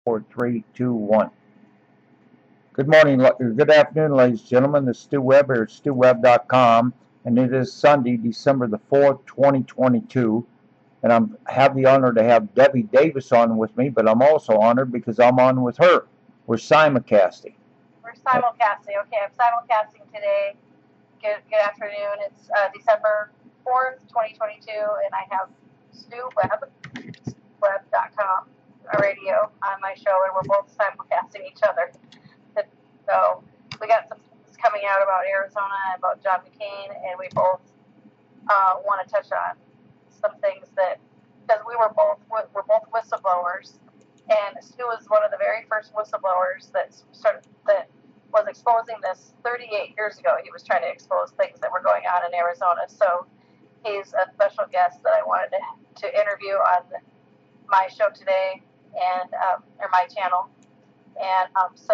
4, 3, 2, 1. Good morning, good afternoon, ladies and gentlemen. This is Stu Webb here at StuWebb.com, and it is Sunday, December the 4th, 2022. And I have the honor to have Debbie Davis on with me, but I'm also honored because I'm on with her. We're simulcasting. We're simulcasting. Okay, I'm simulcasting today. Good afternoon. It's December 4th, 2022, and I have Stu Webb, Webb.com, a radio on my show, and we're both simulcasting each other. So we got some things coming out about Arizona and about John McCain, and we both want to touch on some things that, because we're both whistleblowers, and Stu was one of the very first whistleblowers that was exposing this 38 years ago. He was trying to expose things that were going on in Arizona. So he's a special guest that I wanted to interview on my show today, and or my channel. And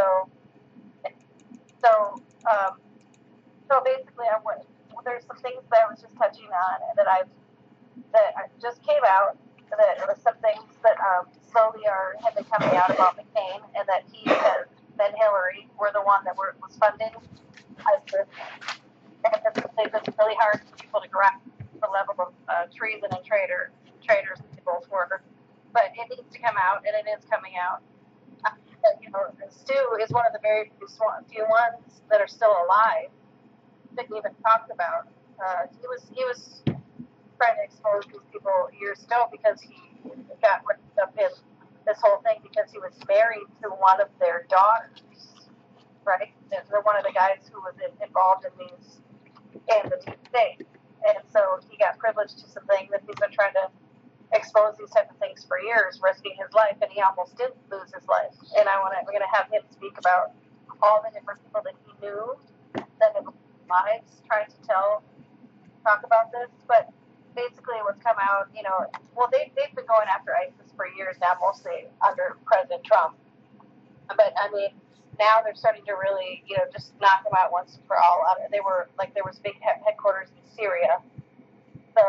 so basically, there's some things that I was just touching on that just came out. That was some things that slowly have been coming out about McCain, and that he and Hillary were the one that was funding ISIS. And they've been really hard for people to grasp the level of treason and traitors that they both were. But it needs to come out, and it is coming out. Stu is one of the very few ones that are still alive that even talked about. He was trying to expose these people years ago because he got wrapped up in this whole thing because he was married to one of their daughters, right? They're one of the guys who was involved in the deep state, and so he got privileged to some things that he's been trying to expose these type of things for years, risking his life, and he almost did lose his life. And we're going to have him speak about all the different people that he knew that had lives trying to talk about this. But basically what's come out, they've been going after ISIS for years now, mostly under President Trump. But now they're starting to really, just knock them out once and for all. There was big headquarters in Syria. So,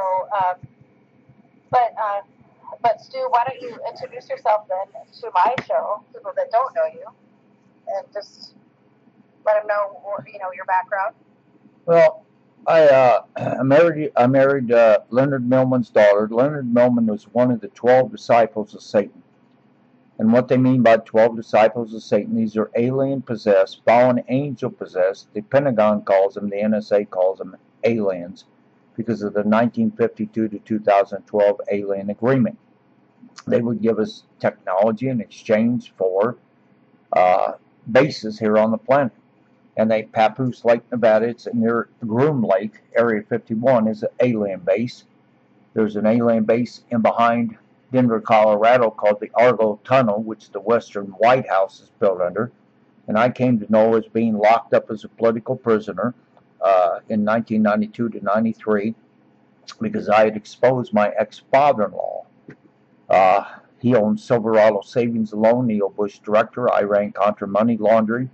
but Stu, why don't you introduce yourself then to my show, people that don't know you, and just let them know, your background. Well, I married Leonard Millman's daughter. Leonard Millman was one of the 12 disciples of Satan. And what they mean by 12 disciples of Satan, these are alien-possessed, fallen angel-possessed. The Pentagon calls them, the NSA calls them aliens, because of the 1952 to 2012 alien agreement. They would give us technology in exchange for bases here on the planet. And Papoose Lake, Nevada, it's near Groom Lake, Area 51, is an alien base. There's an alien base in behind Denver, Colorado, called the Argo Tunnel, which the Western White House is built under. And I came to know as being locked up as a political prisoner in 1992 to 93 because I had exposed my ex-father-in-law. He owned Silverado Savings and Loan, Neil Bush director, Iran-Contra money laundering,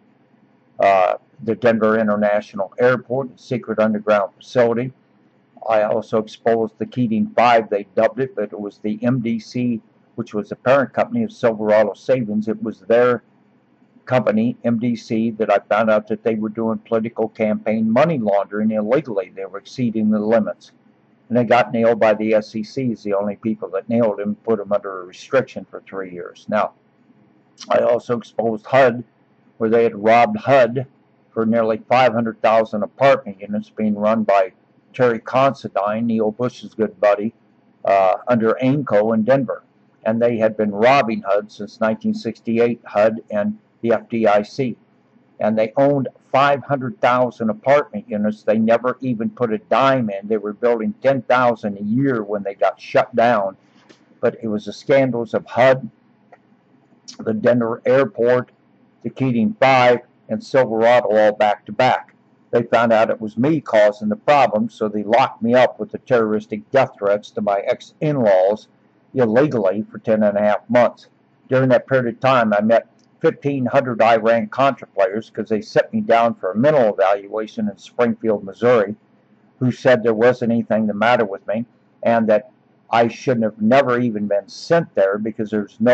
the Denver International Airport, a secret underground facility. I also exposed the Keating Five, they dubbed it, but it was the MDC, which was the parent company of Silverado Savings. It was their company, MDC, that I found out that they were doing political campaign money laundering illegally. They were exceeding the limits. And they got nailed by the SEC as the only people that nailed him, put him under a restriction for 3 years. Now, I also exposed HUD, where they had robbed HUD for nearly 500,000 apartment units being run by Terry Considine, Neil Bush's good buddy, under AIMCO in Denver. And they had been robbing HUD since 1968, HUD and the FDIC. And they owned 500,000 apartment units. They never even put a dime in. They were building 10,000 a year when they got shut down. But it was the scandals of HUD, the Denver Airport, the Keating Five, and Silverado all back to back. They found out it was me causing the problem, so they locked me up with the terroristic death threats to my ex-in-laws illegally for 10.5 months. During that period of time, I met 1,500 Iran-Contra players because they set me down for a mental evaluation in Springfield, Missouri, who said there wasn't anything the matter with me and that I shouldn't have never even been sent there because there's no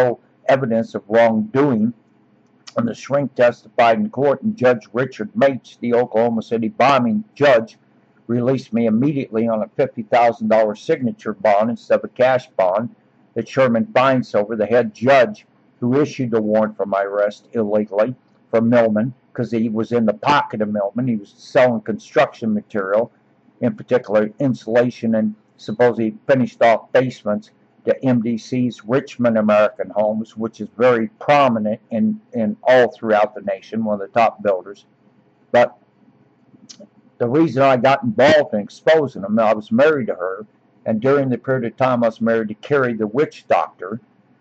evidence of wrongdoing. And the shrink testified in court, and Judge Richard Mates, the Oklahoma City bombing judge, released me immediately on a $50,000 signature bond instead of a cash bond that Sherman Feinsilver, the head judge who issued the warrant for my arrest illegally for Millman, because he was in the pocket of Millman. He was selling construction material, in particular insulation, and supposedly finished off basements to MDC's Richmond American Homes, which is very prominent in all throughout the nation, one of the top builders. But the reason I got involved in exposing them, I was married to her, and during the period of time I was married to Carrie, the witch doctor,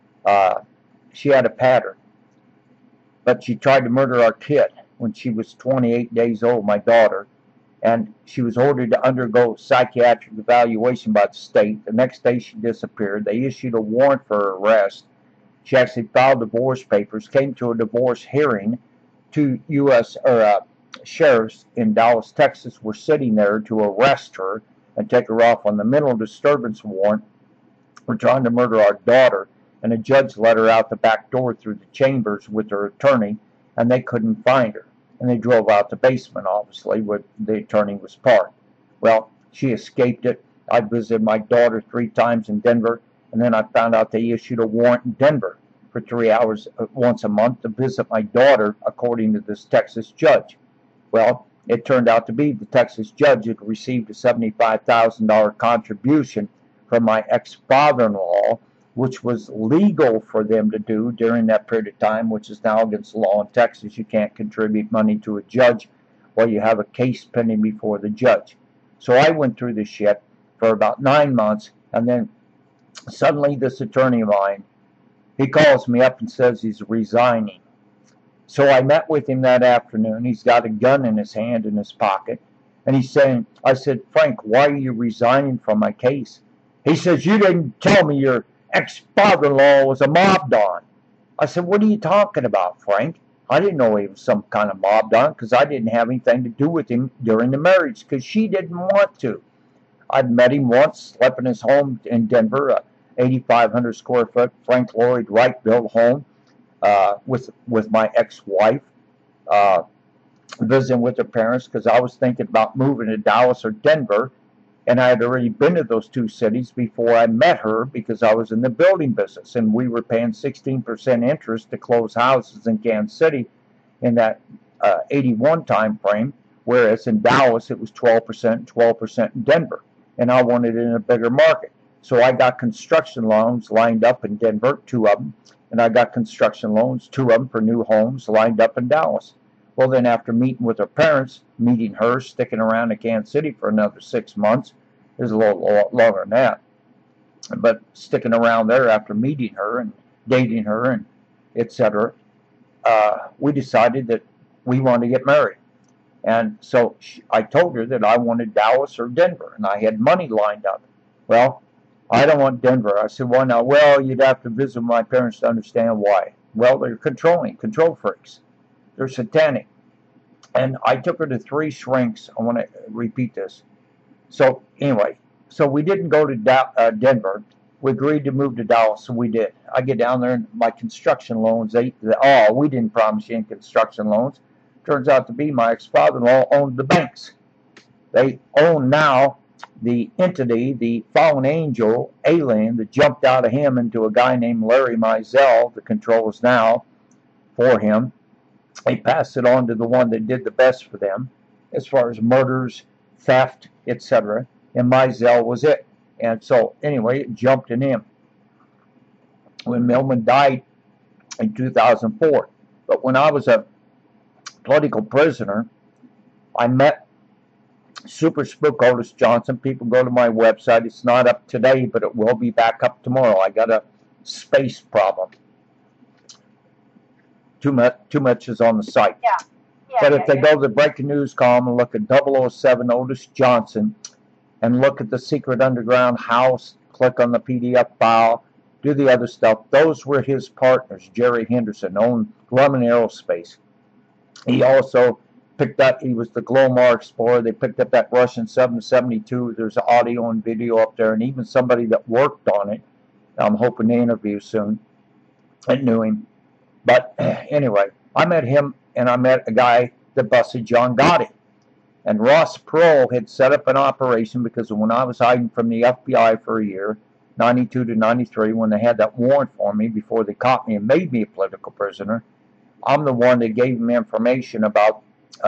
she had a pattern. But she tried to murder our kid when she was 28 days old, my daughter, and she was ordered to undergo psychiatric evaluation by the state. The next day she disappeared. They issued a warrant for her arrest. She actually filed divorce papers, came to a divorce hearing. Two U.S. sheriffs in Dallas, Texas were sitting there to arrest her and take her off on the mental disturbance warrant for trying to murder our daughter. And a judge let her out the back door through the chambers with her attorney, and they couldn't find her. And they drove out the basement, obviously, where the attorney was parked. Well, she escaped it. I visited my daughter 3 times in Denver, and then I found out they issued a warrant in Denver for 3 hours once a month to visit my daughter, according to this Texas judge. Well, it turned out to be the Texas judge had received a $75,000 contribution from my ex-father-in-law, which was legal for them to do during that period of time, which is now against the law in Texas. You can't contribute money to a judge while you have a case pending before the judge. So I went through this shit for about 9 months, and then suddenly this attorney of mine, he calls me up and says he's resigning. So I met with him that afternoon. He's got a gun in his hand, in his pocket, and he's saying, I said, Frank, why are you resigning from my case? He says, you didn't tell me your ex-father-in-law was a mob don. I said, what are you talking about, Frank? I didn't know he was some kind of mob don because I didn't have anything to do with him during the marriage because she didn't want to. I'd met him once, slept in his home in Denver, a 8,500 square foot Frank Lloyd Wright built home with my ex-wife, visiting with her parents because I was thinking about moving to Dallas or Denver. And I had already been to those 2 cities before I met her because I was in the building business. And we were paying 16% interest to close houses in Kansas City in that 81 time frame, whereas in Dallas it was 12%, 12% in Denver. And I wanted it in a bigger market. So I got construction loans lined up in Denver, 2 of them. And I got construction loans, 2 of them for new homes lined up in Dallas. Well, then after meeting with her parents, meeting her, sticking around in Kansas City for another 6 months, it was a little longer than that, but sticking around there after meeting her and dating her and etc., we decided that we wanted to get married. And so I told her that I wanted Dallas or Denver, and I had money lined up. Well, I don't want Denver. I said, why not? Well, you'd have to visit my parents to understand why. Well, they're control freaks. They're satanic. And I took her to 3 shrinks. I want to repeat this. So anyway, so we didn't go to Denver. We agreed to move to Dallas, so we did. I get down there, and my construction loans, we didn't promise you any construction loans. Turns out to be my ex-father-in-law owned the banks. They own now the entity, the fallen angel, alien, that jumped out of him into a guy named Larry Mizell. The control is now for him. He passed it on to the one that did the best for them as far as murders, theft, etc. And Mizell was it. And so anyway, it jumped in him when Millman died in 2004. But when I was a political prisoner, I met Super Spook Otis Johnson. People go to my website. It's not up today, but it will be back up tomorrow. I got a space problem. Too much is on the site. Yeah. But if they go to the breaking news column and look at 007 Otis Johnson and look at the secret underground house, click on the PDF file, do the other stuff, those were his partners. Jerry Henderson owned Grumman Aerospace. He also picked up, he was the Glomar Explorer. They picked up that Russian 772. There's audio and video up there, and even somebody that worked on it, I'm hoping to interview soon. and knew him. But anyway, I met him, and I met a guy that busted John Gotti. And Ross Perot had set up an operation because when I was hiding from the FBI for a year, 92 to 93, when they had that warrant for me before they caught me and made me a political prisoner, I'm the one that gave them information about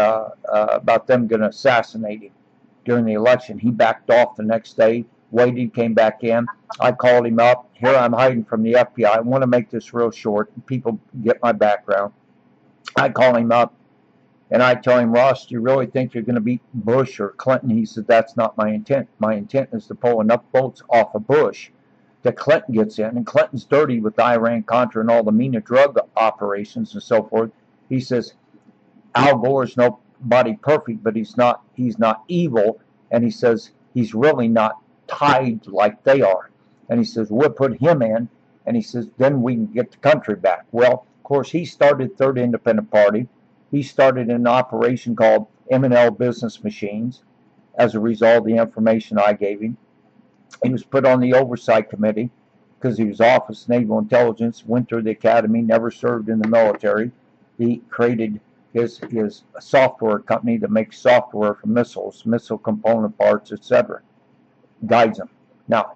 them going to assassinate him during the election. He backed off the next day, waited, came back in. I called him up. Here I'm hiding from the FBI. I want to make this real short. People get my background. I call him up, and I tell him, Ross, do you really think you're going to beat Bush or Clinton? He said, that's not my intent. My intent is to pull enough votes off of Bush that Clinton gets in. And Clinton's dirty with Iran-Contra and all the MENA drug operations and so forth. He says, Al Gore's nobody perfect, but he's not evil. And he says, he's really not tied like they are. And he says, we'll put him in. And he says, then we can get the country back. Well, of course, he started Third Independent Party. He started an operation called M&L Business Machines as a result of the information I gave him. He was put on the oversight committee because he was Office of Naval Intelligence, went through the academy, never served in the military. He created his software company that makes software for missiles, missile component parts, etc. Guides them. Now,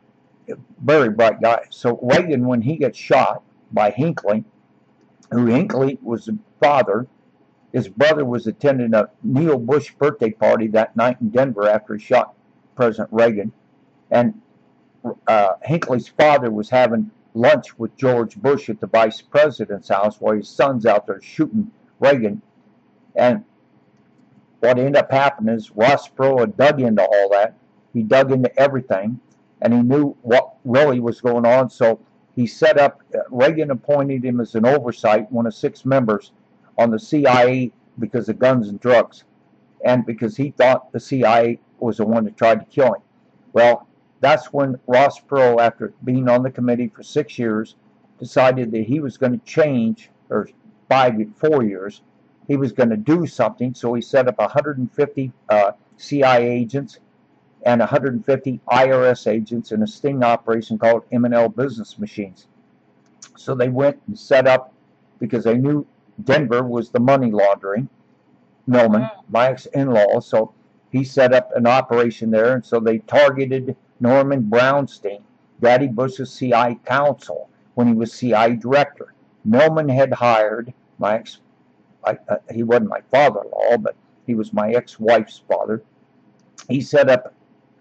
very bright guy. So Reagan, when he gets shot by Hinckley, who Hinckley was the father, his brother was attending a Neil Bush birthday party that night in Denver after he shot President Reagan. And Hinckley's father was having lunch with George Bush at the vice president's house while his son's out there shooting Reagan. And what ended up happening is Ross Perot had dug into all that. He dug into everything, and he knew what really was going on. So he set up, Reagan appointed him as an oversight, one of 6 members on the CIA because of guns and drugs, and because he thought the CIA was the one that tried to kill him. Well, that's when Ross Perot, after being on the committee for 6 years, decided that he was going to change, or 4 years, he was going to do something. So he set up 150 CIA agents and 150 IRS agents in a sting operation called M&L Business Machines. So they went and set up, because they knew Denver was the money laundering, Millman, my ex-in-law, so he set up an operation there, and so they targeted Norman Brownstein, Daddy Bush's CIA counsel, when he was CIA director. Millman had hired my he wasn't my father-in-law, but he was my ex-wife's father. He set up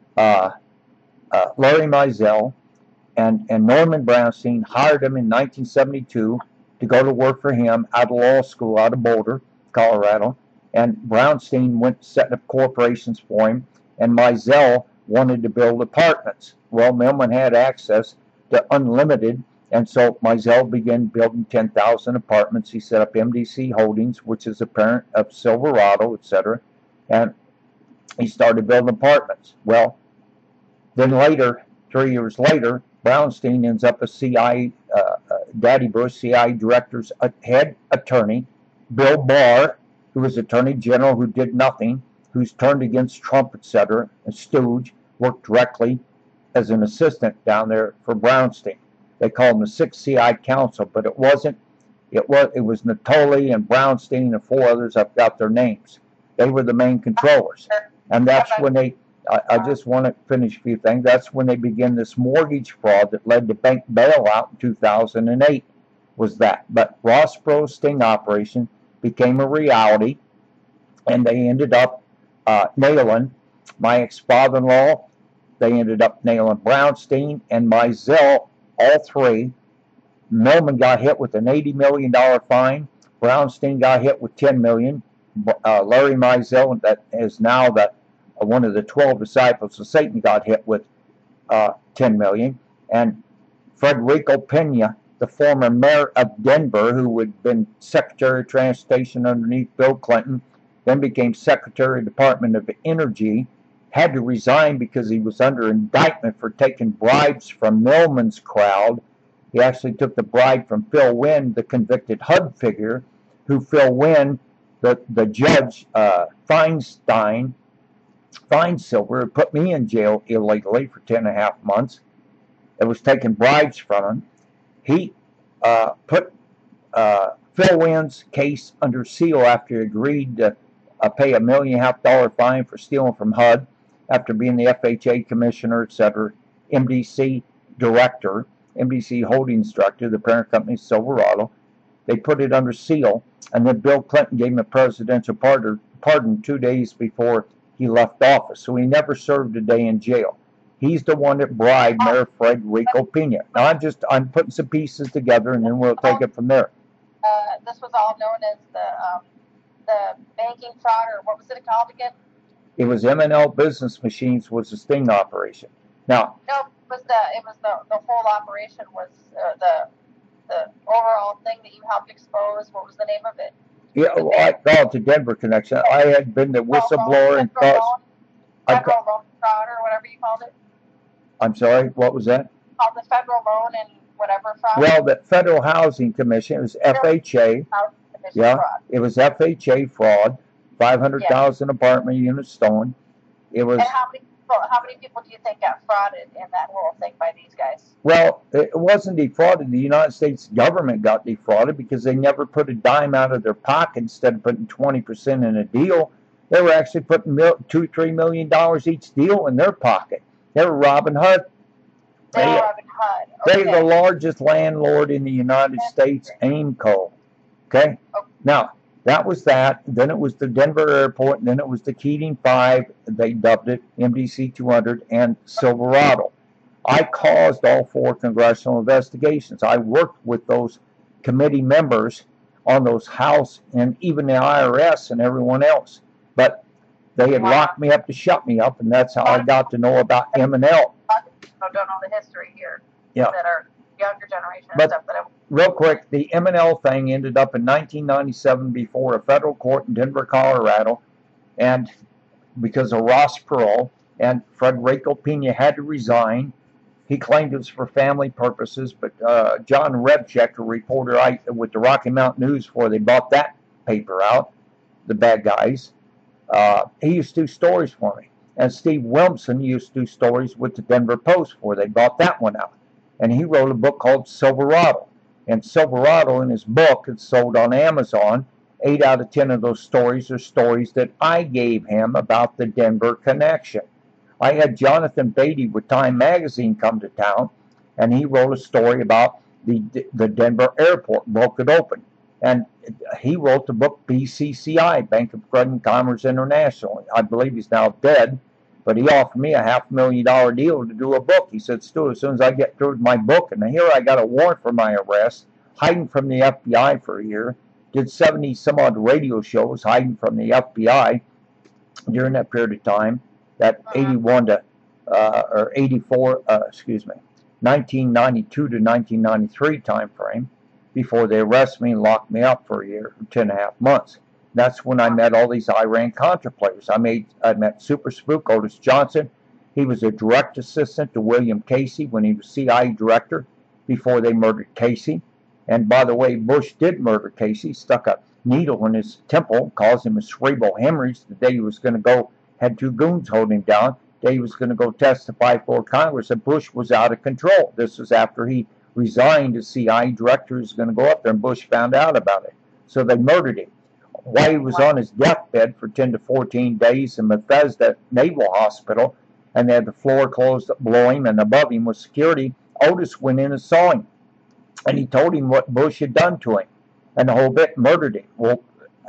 Larry Mizell, and Norman Brownstein hired him in 1972 to go to work for him out of law school out of Boulder, Colorado. And Brownstein went setting up corporations for him, and Mizell wanted to build apartments. Well, Millman had access to unlimited, and so Mizell began building 10,000 apartments. He set up MDC Holdings, which is a parent of Silverado, etc., and he started building apartments. Well, then later, 3 years later, Brownstein ends up a CIA, Daddy Bush, CIA director's head attorney. Bill Barr, who was Attorney General, who did nothing, who's turned against Trump, etc., and stooge, worked directly as an assistant down there for Brownstein. They called him the 6th CIA counsel, but it wasn't. It was Natoli and Brownstein and 4 others. I've got their names. They were the main controllers. And that's when they, I just want to finish a few things. That's when they began this mortgage fraud that led to bank bailout in 2008, was that. But Ross Perot's sting operation became a reality, and they ended up nailing my ex-father-in-law. They ended up nailing Brownstein and Mizell, all 3. Millman got hit with an $80 million fine. Brownstein got hit with $10 million. Larry Mizell, that is now one of the 12 disciples of Satan, got hit with $10 million. And Federico Pena, the former mayor of Denver, who had been Secretary of Transportation underneath Bill Clinton, then became Secretary of Department of Energy, had to resign because he was under indictment for taking bribes from Millman's crowd. He actually took the bribe from Phil Wynn, the convicted HUD figure, who Phil Wynn, the judge, Feinsilver, put me in jail illegally for 10.5 months. It was taking bribes from him. put Phil Wynn's case under seal after he agreed to pay $1.5 million fine for stealing from HUD after being the FHA commissioner, etc., MDC director, MDC Holdings director, the parent company Silverado. They put it under seal, and then Bill Clinton gave him a presidential pardon 2 days before he left office. So he never served a day in jail. He's the one that bribed Mayor Frederico Pena. Now I'm putting some pieces together, and then we'll take it from there. This was all known as the banking fraud, or what was it called again? It was M&L Business Machines was a sting operation. Now, no, it was the whole operation was the overall thing that you helped expose. What was the name of it? Yeah, well, I called it the Denver connection. I had been the whistleblower and thought federal loan fraud, or whatever you called it. I'm sorry, what was that? Called the federal loan and whatever fraud. Well, the Federal Housing Commission, it was FHA. Yeah, fraud. It was FHA fraud. 500,000 apartment units stolen. It was. And how many people do you think got frauded in that whole thing by these guys? Well, it wasn't defrauded. The United States government got defrauded because they never put a dime out of their pocket instead of putting 20% in a deal. They were actually putting $2-3 million each deal in their pocket. They were robbing HUD. They were robbing HUD. Okay. They're the largest landlord in the United States, Aimco. Okay? Now, that was that. Then it was the Denver airport, and then it was the Keating 5. They dubbed it MDC 200 and Silverado. I caused all 4 congressional investigations. I worked with those committee members on those House and even the IRS and everyone else. But they had locked me up to shut me up, and that's how I got to know about M&L. I don't know the history here. Yeah. That are younger generation and stuff that I... Real quick, the M&L thing ended up in 1997 before a federal court in Denver, Colorado, and because of Ross Perot, and Frederico Pena had to resign. He claimed it was for family purposes, but John Rebchek, a reporter with the Rocky Mountain News before they bought that paper out, the bad guys, he used to do stories for me. And Steve Wilmson used to do stories with the Denver Post before they bought that one out. And he wrote a book called Silverado. And Silverado, in his book, it's sold on Amazon. 8 out of 10 of those stories are stories that I gave him about the Denver connection. I had Jonathan Beatty with Time Magazine come to town, and he wrote a story about the Denver airport, broke it open. And he wrote the book BCCI, Bank of Credit and Commerce International. I believe he's now dead, but he offered me a $500,000 deal to do a book. He said, Stu, as soon as I get through with my book, and here I got a warrant for my arrest, hiding from the FBI for a year, did 70 some odd radio shows hiding from the FBI during that period of time, that 81 to, or 84, 1992 to 1993 time frame, before they arrested me and locked me up for a year, 10.5 months. That's when I met all these Iran-Contra players. I met Super Spook Otis Johnson. He was a direct assistant to William Casey when he was CIA director before they murdered Casey. And by the way, Bush did murder Casey, stuck a needle in his temple, caused him a cerebral hemorrhage the day he was going to go, had 2 goons holding him down, the day he was going to go testify for Congress, and Bush was out of control. This was after he resigned as CIA director. He was going to go up there, and Bush found out about it. So they murdered him. While he was on his deathbed for 10 to 14 days in Bethesda Naval Hospital, and they had the floor closed up below him, and above him was security, Otis went in and saw him. And he told him what Bush had done to him, and the whole bit murdered him. Well,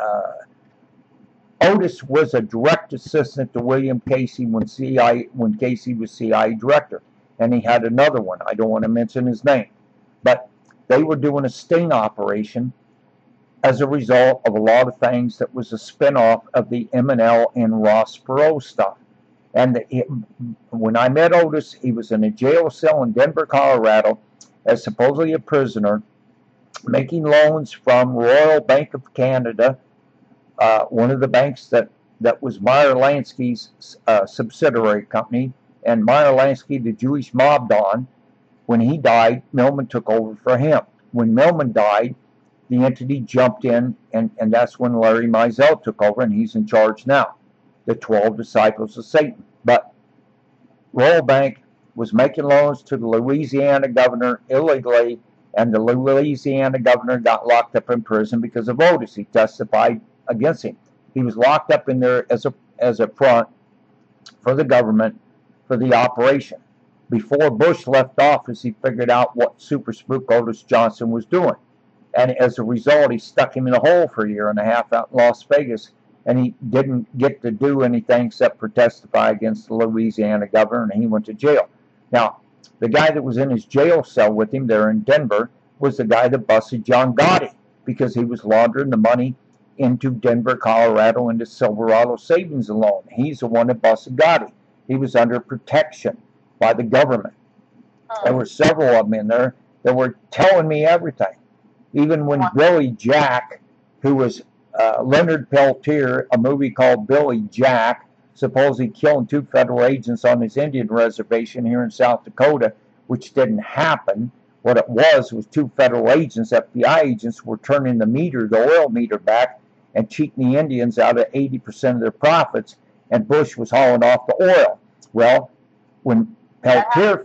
Otis was a direct assistant to William Casey when Casey was CIA director, and he had another one. I don't want to mention his name, but they were doing a sting operation as a result of a lot of things that was a spinoff of the M&L and Ross Perot stuff. And when I met Otis, he was in a jail cell in Denver, Colorado, as supposedly a prisoner, making loans from Royal Bank of Canada, one of the banks that was Meyer Lansky's subsidiary company, and Meyer Lansky, the Jewish mob don. When he died, Millman took over for him. When Millman died, the entity jumped in, and that's when Larry Mizell took over, and he's in charge now, the 12 Disciples of Satan. But Royal Bank was making loans to the Louisiana governor illegally And the Louisiana governor got locked up in prison because of Otis. He testified against him. He was locked up in there as a front for the government for the operation. Before Bush left office, he figured out what Super Spook Otis Johnson was doing. And as a result, he stuck him in a hole for a year and a half out in Las Vegas. And he didn't get to do anything except for testify against the Louisiana governor, and he went to jail. Now, the guy that was in his jail cell with him there in Denver was the guy that busted John Gotti because he was laundering the money into Denver, Colorado, into Silverado Savings and Loan. He's the one that busted Gotti. He was under protection by the government. There were several of them in there that were telling me everything. Even when Billy Jack, who was Leonard Peltier, a movie called Billy Jack, supposedly killing 2 federal agents on his Indian reservation here in South Dakota, which didn't happen. What it was 2 federal agents, FBI agents, were turning the oil meter back and cheating the Indians out of 80% of their profits, and Bush was hauling off the oil. Well, when Peltier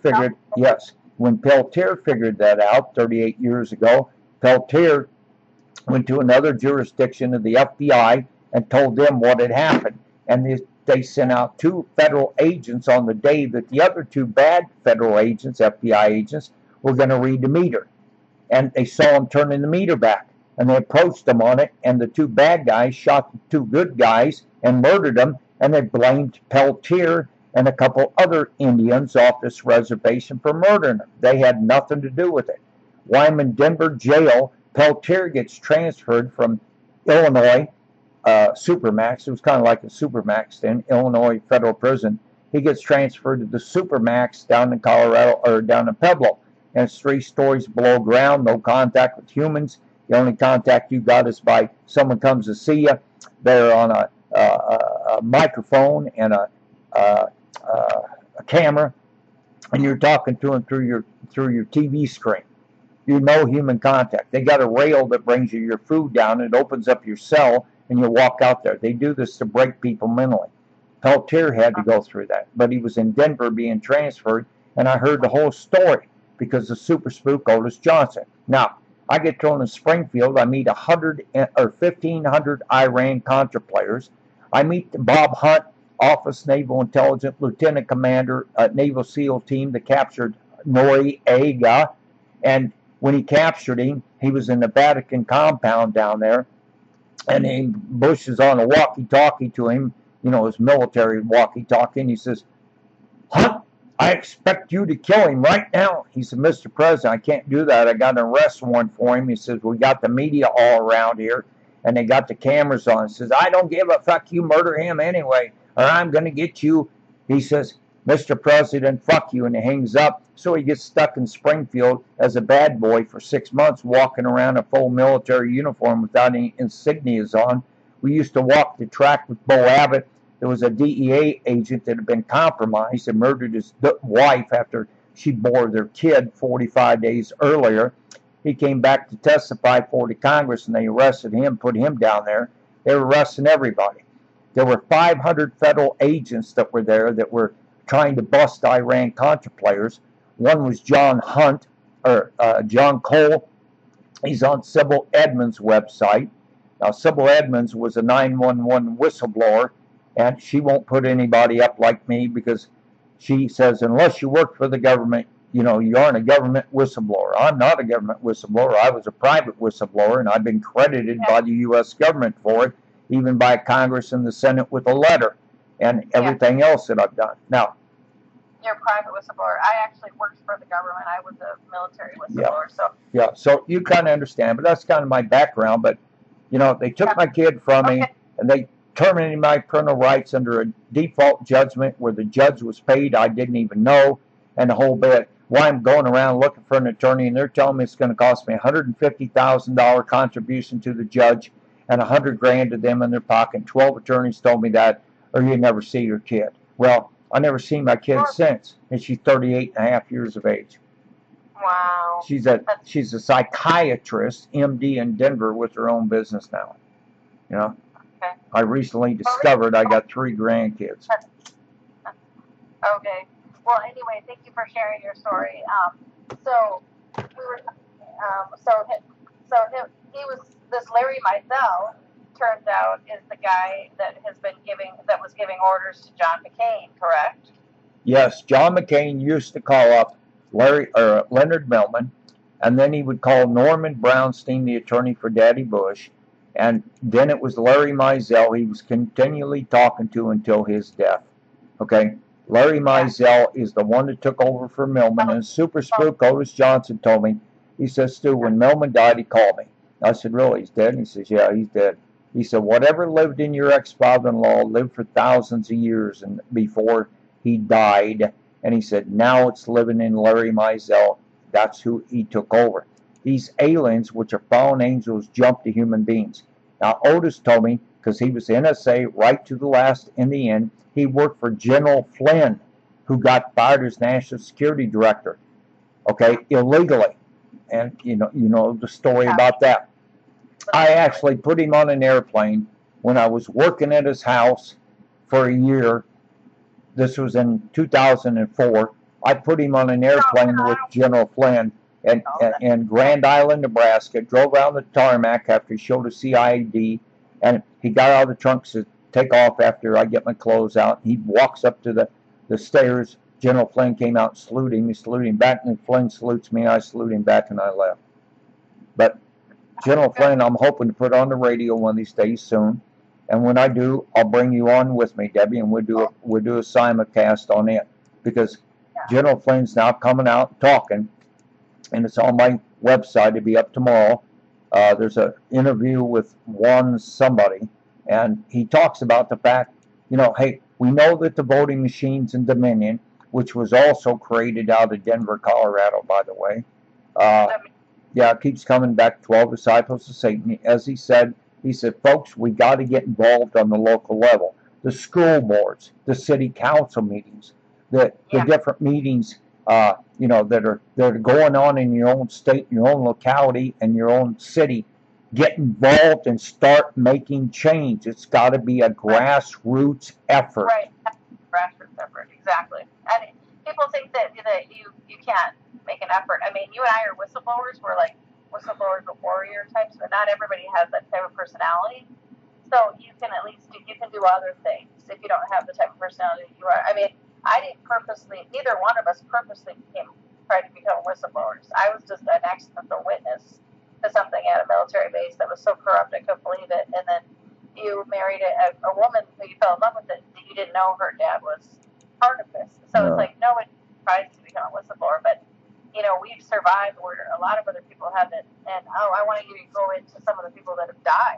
figured that out 38 years ago, Peltier went to another jurisdiction of the FBI and told them what had happened. And they sent out 2 federal agents on the day that the other 2 bad federal agents, FBI agents, were going to read the meter. And they saw them turning the meter back. And they approached them on it, and the 2 bad guys shot the 2 good guys and murdered them, and they blamed Peltier and a couple other Indians off this reservation for murdering them. They had nothing to do with it. While I'm in Denver jail, Peltier gets transferred from Illinois Supermax. It was kind of like a Supermax then, Illinois federal prison. He gets transferred to the Supermax down in Colorado, or down in Pueblo. And it's 3 stories below ground, no contact with humans. The only contact you got is by someone comes to see you. They're on a microphone and a camera, and you're talking to them through your TV screen. No human contact. They got a rail that brings you your food down. It opens up your cell, and you walk out there. They do this to break people mentally. Peltier had to go through that, but he was in Denver being transferred, and I heard the whole story because of Super Spook Otis Johnson. Now, I get thrown in Springfield. I meet 1,500 Iran-Contra players. I meet Bob Hunt, Office Naval Intelligence Lieutenant Commander, Naval SEAL team that captured Noriega. And when he captured him, he was in the Vatican compound down there. And Bush is on a walkie-talkie to him, his military walkie-talkie. And he says, "Hunt, I expect you to kill him right now." He said, "Mr. President, I can't do that. I got an arrest warrant for him." He says, "We got the media all around here, and they got the cameras on." He says, "I don't give a fuck. You murder him anyway, or I'm going to get you." He says, "Mr. President, fuck you," and he hangs up. So he gets stuck in Springfield as a bad boy for 6 months, walking around in a full military uniform without any insignias on. We used to walk the track with Bo Abbott. There was a DEA agent that had been compromised and murdered his wife after she bore their kid 45 days earlier. He came back to testify for the Congress, and they arrested him, put him down there. They were arresting everybody. There were 500 federal agents that were there that were trying to bust Iran-Contra players. One was John Hunt, or John Cole. He's on Sybil Edmonds' website. Now, Sybil Edmonds was a 911 whistleblower, and she won't put anybody up like me because she says, unless you work for the government, you aren't a government whistleblower. I'm not a government whistleblower. I was a private whistleblower, and I've been credited by the U.S. government for it, even by Congress and the Senate with a letter and everything else that I've done. Now, you're a private whistleblower. I actually worked for the government. I was a military whistleblower. So you kind of understand, but that's kind of my background. But, they took my kid from me, and they terminated my parental rights under a default judgment where the judge was paid. I didn't even know, and the whole bit. Why I'm going around looking for an attorney, and they're telling me it's going to cost me $150,000 contribution to the judge and $100,000 to them in their pocket. 12 attorneys told me that, or you never see your kid. Well, I never seen my kid since, and she's 38 and a half years of age. Wow. She's a psychiatrist, MD in Denver, with her own business now. Okay. I recently discovered I got 3 grandkids. Okay. Well, anyway, thank you for sharing your story. So we were He was this Larry Mizell. Turns out is the guy that was giving orders to John McCain, correct? Yes, John McCain used to call up Leonard Millman, and then he would call Norman Brownstein, the attorney for Daddy Bush, and then it was Larry Mizell he was continually talking to until his death. Okay, Larry Mizell is the one that took over for Millman, and Super Spook Otis Johnson told me, he says, Stu, when Millman died, he called me. I said, really, he's dead? And he says, yeah, he's dead. He said, whatever lived in your ex-father-in-law lived for thousands of years and before he died. And he said, now it's living in Larry Mizell. That's who he took over. These aliens, which are fallen angels, jump to human beings. Now, Otis told me, because he was NSA right to the last in the end, he worked for General Flynn, who got fired as National Security Director, okay, illegally. And you know the story about that. I actually put him on an airplane when I was working at his house for a year. This was in 2004. I put him on an airplane with General Flynn in Grand Island, Nebraska, drove around the tarmac after he showed a CID, and he got out of the trunk to take off after I get my clothes out. He walks up to the stairs. General Flynn came out and saluted him. He saluted him back, and Flynn salutes me. I salute him back, and I left. But General Flynn, I'm hoping to put on the radio one of these days soon. And when I do, I'll bring you on with me, Debbie, and we'll do a simulcast on it. Because General Flynn's now coming out and talking, and it's on my website. It'll be up tomorrow. There's an interview with one somebody, and he talks about the fact, hey, we know that the voting machines in Dominion, which was also created out of Denver, Colorado, by the way, it keeps coming back, 12 disciples of Satan. As he said, folks, we got to get involved on the local level. The school boards, the city council meetings, the different meetings, that are going on in your own state, your own locality, and your own city. Get involved and start making change. It's got to be a grassroots effort. Right, grassroots effort, exactly. And people think that you can't make an effort. I mean, you and I are whistleblowers. We're like whistleblowers but warrior types, but not everybody has that type of personality. So you can do other things if you don't have the type of personality you are. I mean, neither one of us purposely tried to become whistleblowers. I was just an accidental witness to something at a military base that was so corrupt I couldn't believe it. And then you married a woman who you fell in love with that you didn't know her dad was part of this. So it's like nobody tries to become a whistleblower, but we've survived where a lot of other people haven't. And I want to go into some of the people that have died.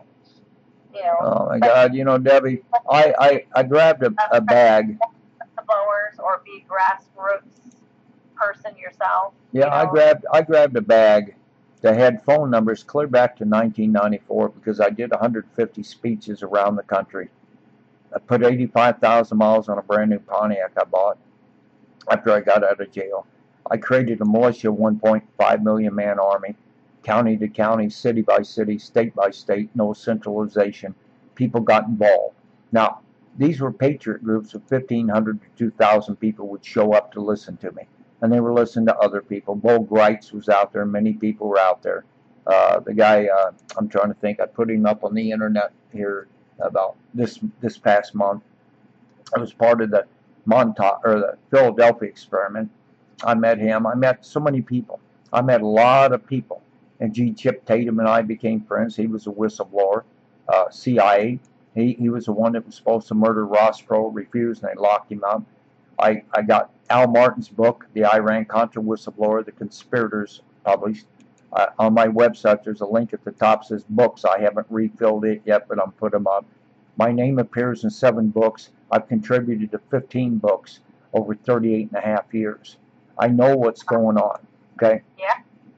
Oh my God! Debbie, I grabbed a bag. Whistleblowers or be grassroots person yourself. Yeah, I grabbed a bag that had phone numbers clear back to 1994 because I did 150 speeches around the country. I put 85,000 miles on a brand new Pontiac I bought after I got out of jail. I created a militia, 1.5 million man army, county to county, city by city, state by state, no centralization. People got involved. Now, these were patriot groups of 1,500 to 2,000 people would show up to listen to me. And they were listening to other people. Bo Greitz was out there. Many people were out there. The guy, I'm trying to think, I put him up on the internet here about this past month. I was part of the Philadelphia experiment. I met him. I met so many people. I met a lot of people. And G. Chip Tatum and I became friends. He was a whistleblower, CIA. He was the one that was supposed to murder Ross Perot, refused, and they locked him up. I got Al Martin's book, The Iran-Contra Whistleblower, The Conspirators, published. On my website, there's a link at the top that says books. I haven't refilled it yet, but I'm putting them up. My name appears in 7 books. I've contributed to 15 books over 38 and a half years. I know what's going on, okay? Yeah.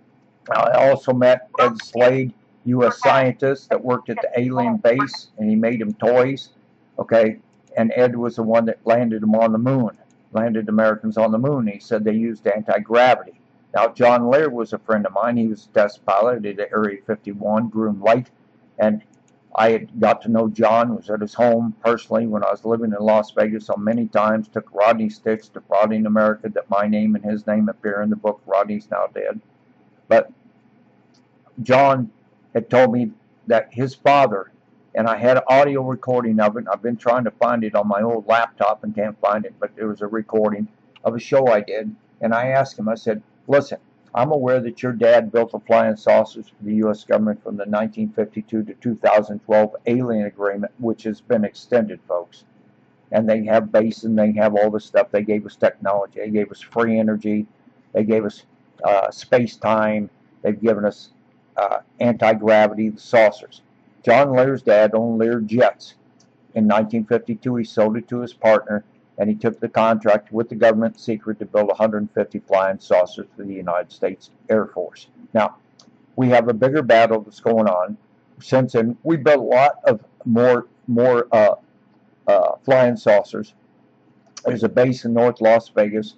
I also met Ed Slade, U.S. scientist that worked at the alien base, and he made them toys, okay? And Ed was the one that landed them on the moon, landed Americans on the moon. He said they used anti-gravity. Now, John Laird was a friend of mine. He was a test pilot at Area 51, Groom Lake, and I had got to know John, was at his home personally when I was living in Las Vegas so many times, took Rodney Stitch to Frauding America, that my name and his name appear in the book. Rodney's now dead. But John had told me that his father, and I had an audio recording of it. I've been trying to find it on my old laptop and can't find it, but there was a recording of a show I did. And I asked him, I said, listen, I'm aware that your dad built the flying saucers for the U.S. government from the 1952 to 2012 alien agreement, which has been extended, folks. And they have base and they have all this stuff. They gave us technology. They gave us free energy. They gave us space-time. They've given us anti-gravity, the saucers. John Lear's dad owned Lear Jets. In 1952, he sold it to his partner, and he took the contract with the government secret to build 150 flying saucers for the United States Air Force. Now, we have a bigger battle that's going on. Since then, we built a lot of more flying saucers. There's a base in North Las Vegas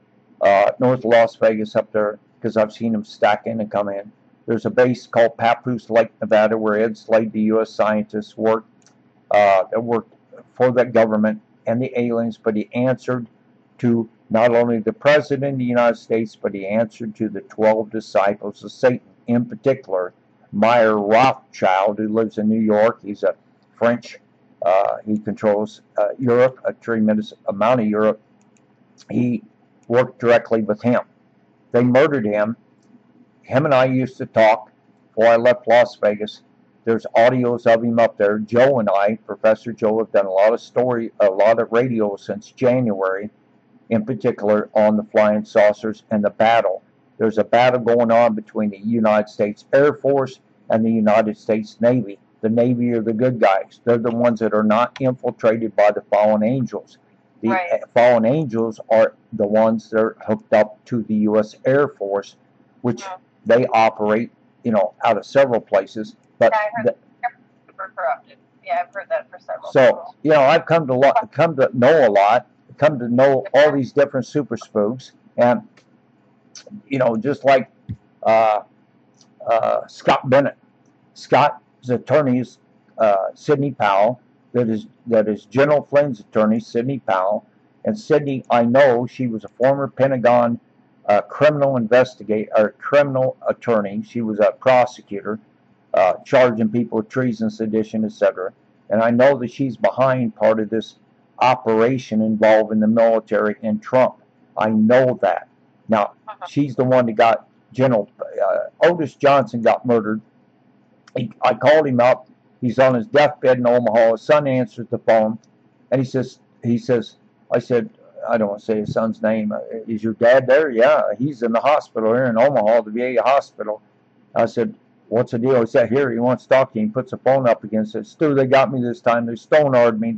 up there, because I've seen them stack in and come in. There's a base called Papoose Lake, Nevada, where Ed Slade, the U.S. scientist, worked for the government and the aliens, but he answered to not only the President of the United States, but he answered to the 12 disciples of Satan, in particular, Meyer Rothschild, who lives in New York. He's a French. He controls Europe, a tremendous amount of Europe. He worked directly with him. They murdered him. Him and I used to talk before I left Las Vegas. There's audios of him up there. Joe and I, Professor Joe, have done a lot of radio since January, in particular on the flying saucers and the battle. There's a battle going on between the United States Air Force and the United States Navy. The Navy are the good guys. They're the ones that are not infiltrated by the fallen angels. The fallen angels are the ones that are hooked up to the U.S. Air Force, which they operate, out of several places. But they're super corrupted. Yeah, I've heard that for several. So, I've come to know a lot, come to know all these different super spooks, and just like Scott Bennett. Scott's attorney is Sidney Powell. That is General Flynn's attorney, Sidney Powell. And Sidney, I know, she was a former Pentagon criminal attorney. She was a prosecutor, charging people with treason, sedition, etc. And I know that she's behind part of this operation involving the military and Trump. I know that. Now, she's the one that got General Otis Johnson got murdered. I called him up. He's on his deathbed in Omaha. His son answers the phone, and he says, I said, I don't want to say his son's name. Is your dad there? Yeah, he's in the hospital here in Omaha, the VA hospital. I said, what's the deal? He said, here, he wants to talk to you. He puts the phone up against it. Stu, they got me this time. They stonard me.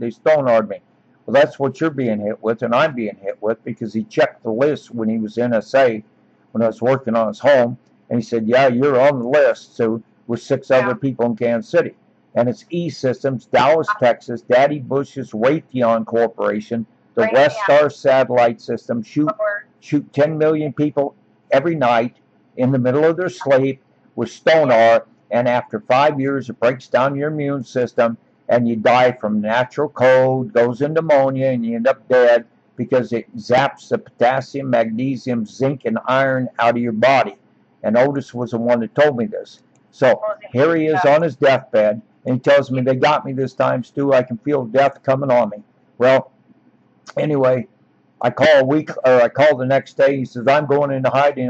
Well, that's what you're being hit with, and I'm being hit with, because he checked the list when he was in SA, when I was working on his home, and he said, yeah, you're on the list, so with 6 other people in Kansas City. And it's E-Systems, Dallas, Texas, Daddy Bush's Raytheon Corporation, the West Star satellite system, shoot 10 million people every night in the middle of their sleep with Stonar, and after 5 years it breaks down your immune system, and you die from natural cold, goes into pneumonia, and you end up dead because it zaps the potassium, magnesium, zinc, and iron out of your body. And Otis was the one that told me this. So here he is on his deathbed, and he tells me, they got me this time, Stu. I can feel death coming on me. Well, anyway, I call the next day. He says, I'm going into hiding.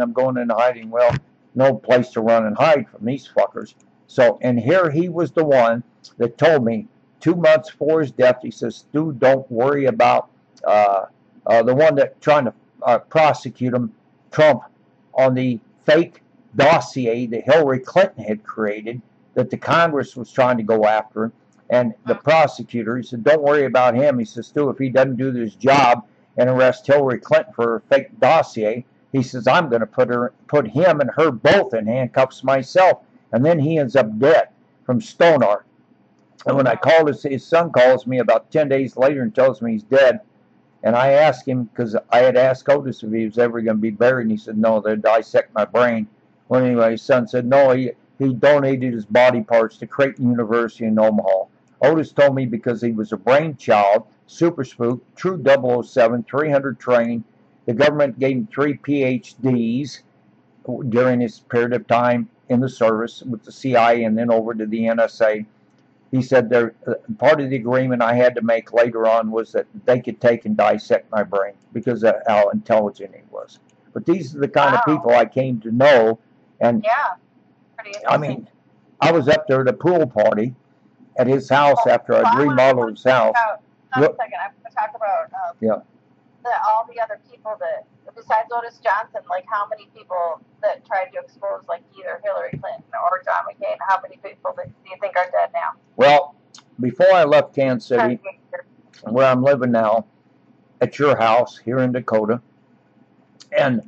Well, no place to run and hide from these fuckers. So, and here he was the one that told me 2 months before his death, he says, Stu, don't worry about the one that trying to prosecute him, Trump, on the fake dossier that Hillary Clinton had created, that the Congress was trying to go after. And the prosecutor, he said, don't worry about him. He says, Stu, if he doesn't do this job and arrest Hillary Clinton for a fake dossier, he says, I'm going to put him and her both in handcuffs myself. And then he ends up dead from Stonar. And when I called, his son calls me about 10 days later and tells me he's dead. And I asked him, because I had asked Otis if he was ever going to be buried, and he said, no, they'd dissect my brain. Well, anyway, his son said, no, he donated his body parts to Creighton University in Omaha. Otis told me because he was a brainchild, super spook, true 007, 300 trained. The government gave him 3 PhDs during his period of time in the service with the CIA and then over to the NSA. He said part of the agreement I had to make later on was that they could take and dissect my brain because of how intelligent he was. But these are the kind of people I came to know. And yeah, pretty interesting. I mean, I was up there at a pool party at his house after I'd remodeled his house. Not a second. I'm going to talk about all the other people that, besides Otis Johnson, like how many people that tried to expose like either Hillary Clinton or John McCain, how many people do you think are dead now? Well, before I left Kansas City, where I'm living now, at your house here in Dakota, and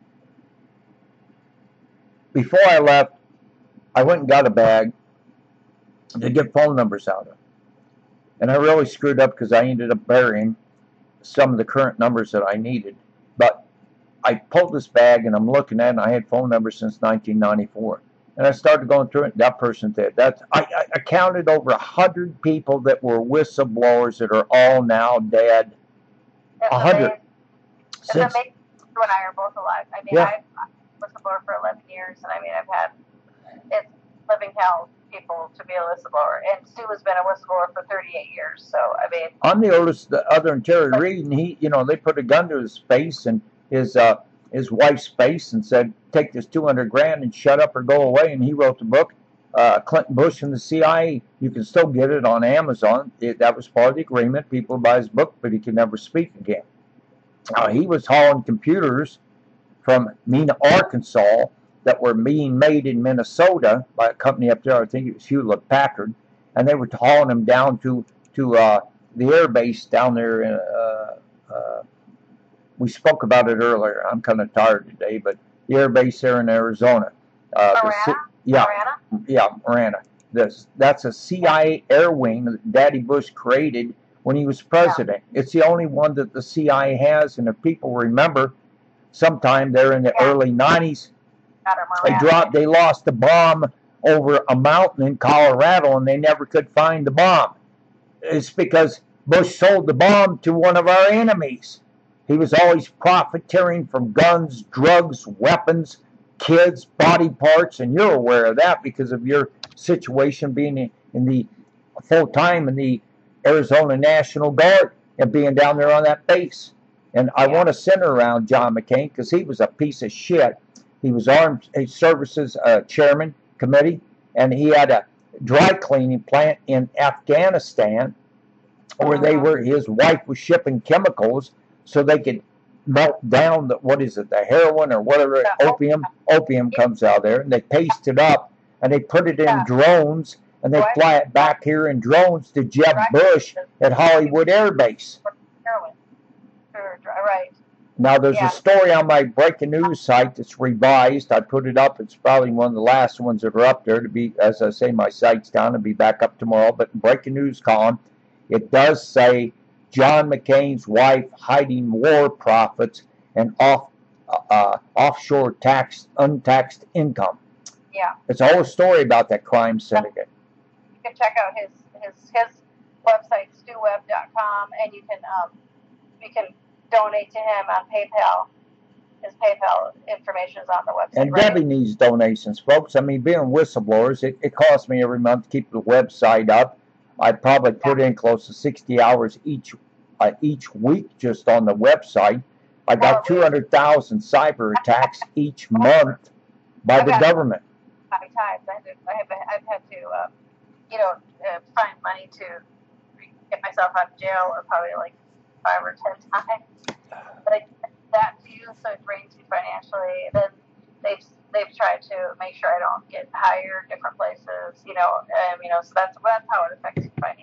before I left, I went and got a bag to get phone numbers out of. And I really screwed up because I ended up burying some of the current numbers that I needed. But I pulled this bag and I'm looking at it, and I had phone numbers since 1994. And I started going through it, and that person did. I counted over 100 people that were whistleblowers that are all now dead. 100. Since you and I are both alive. I mean, I've whistleblower for 11 years, and I mean, I've had, it's living hell people to be a whistleblower. And Stu has been a whistleblower for 38 years. So, I mean, I'm the oldest other than Terry Reid, and he, they put a gun to his face and his wife's face and said, take this $200,000 and shut up or go away. And he wrote the book, Clinton Bush and the CIA. You can still get it on Amazon. That was part of the agreement. People buy his book, but he could never speak again. He was hauling computers from Mena, Arkansas, that were being made in Minnesota by a company up there. I think it was Hewlett Packard, and they were hauling them down to the air base down there. We spoke about it earlier. I'm kind of tired today, but the air base there in Arizona. Marana. That's a CIA air wing that Daddy Bush created when he was president. It's the only one that the CIA has, and if people remember, sometime there in the early 90s, they lost a bomb over a mountain in Colorado, and they never could find the bomb. It's because Bush sold the bomb to one of our enemies. He was always profiteering from guns, drugs, weapons, kids, body parts, and you're aware of that because of your situation being in the full-time in the Arizona National Guard and being down there on that base. And I want to center around John McCain because he was a piece of shit. He was Armed Services Chairman Committee, and he had a dry cleaning plant in Afghanistan where his wife was shipping chemicals so they could melt down the heroin or whatever, opium. Opium comes out there, and they paste it up, and they put it in drones, and they fly it back here in drones to Jeb Bush at Hollywood Air Base. Right. Now, there's a story on my breaking news site that's revised. I put it up. It's probably one of the last ones that are up there to be, as I say, my site's down and be back up tomorrow. But in breaking news column, it does say John McCain's wife hiding war profits and offshore untaxed income. Yeah. It's a whole story about that crime syndicate. You can check out his website, stewweb.com, and you can donate to him on PayPal. His PayPal information is on the website. And Debbie needs donations, folks. I mean, being whistleblowers, it costs me every month to keep the website up. I probably put in close to 60 hours each week just on the website. I got 200,000 cyber attacks each month by the government. How many times I've had to find money to get myself out of jail, or probably like 5 or 10 times. But I did that too, so it drains me financially. Then they've tried to make sure I don't get hired different places, so that's how it affects you financially.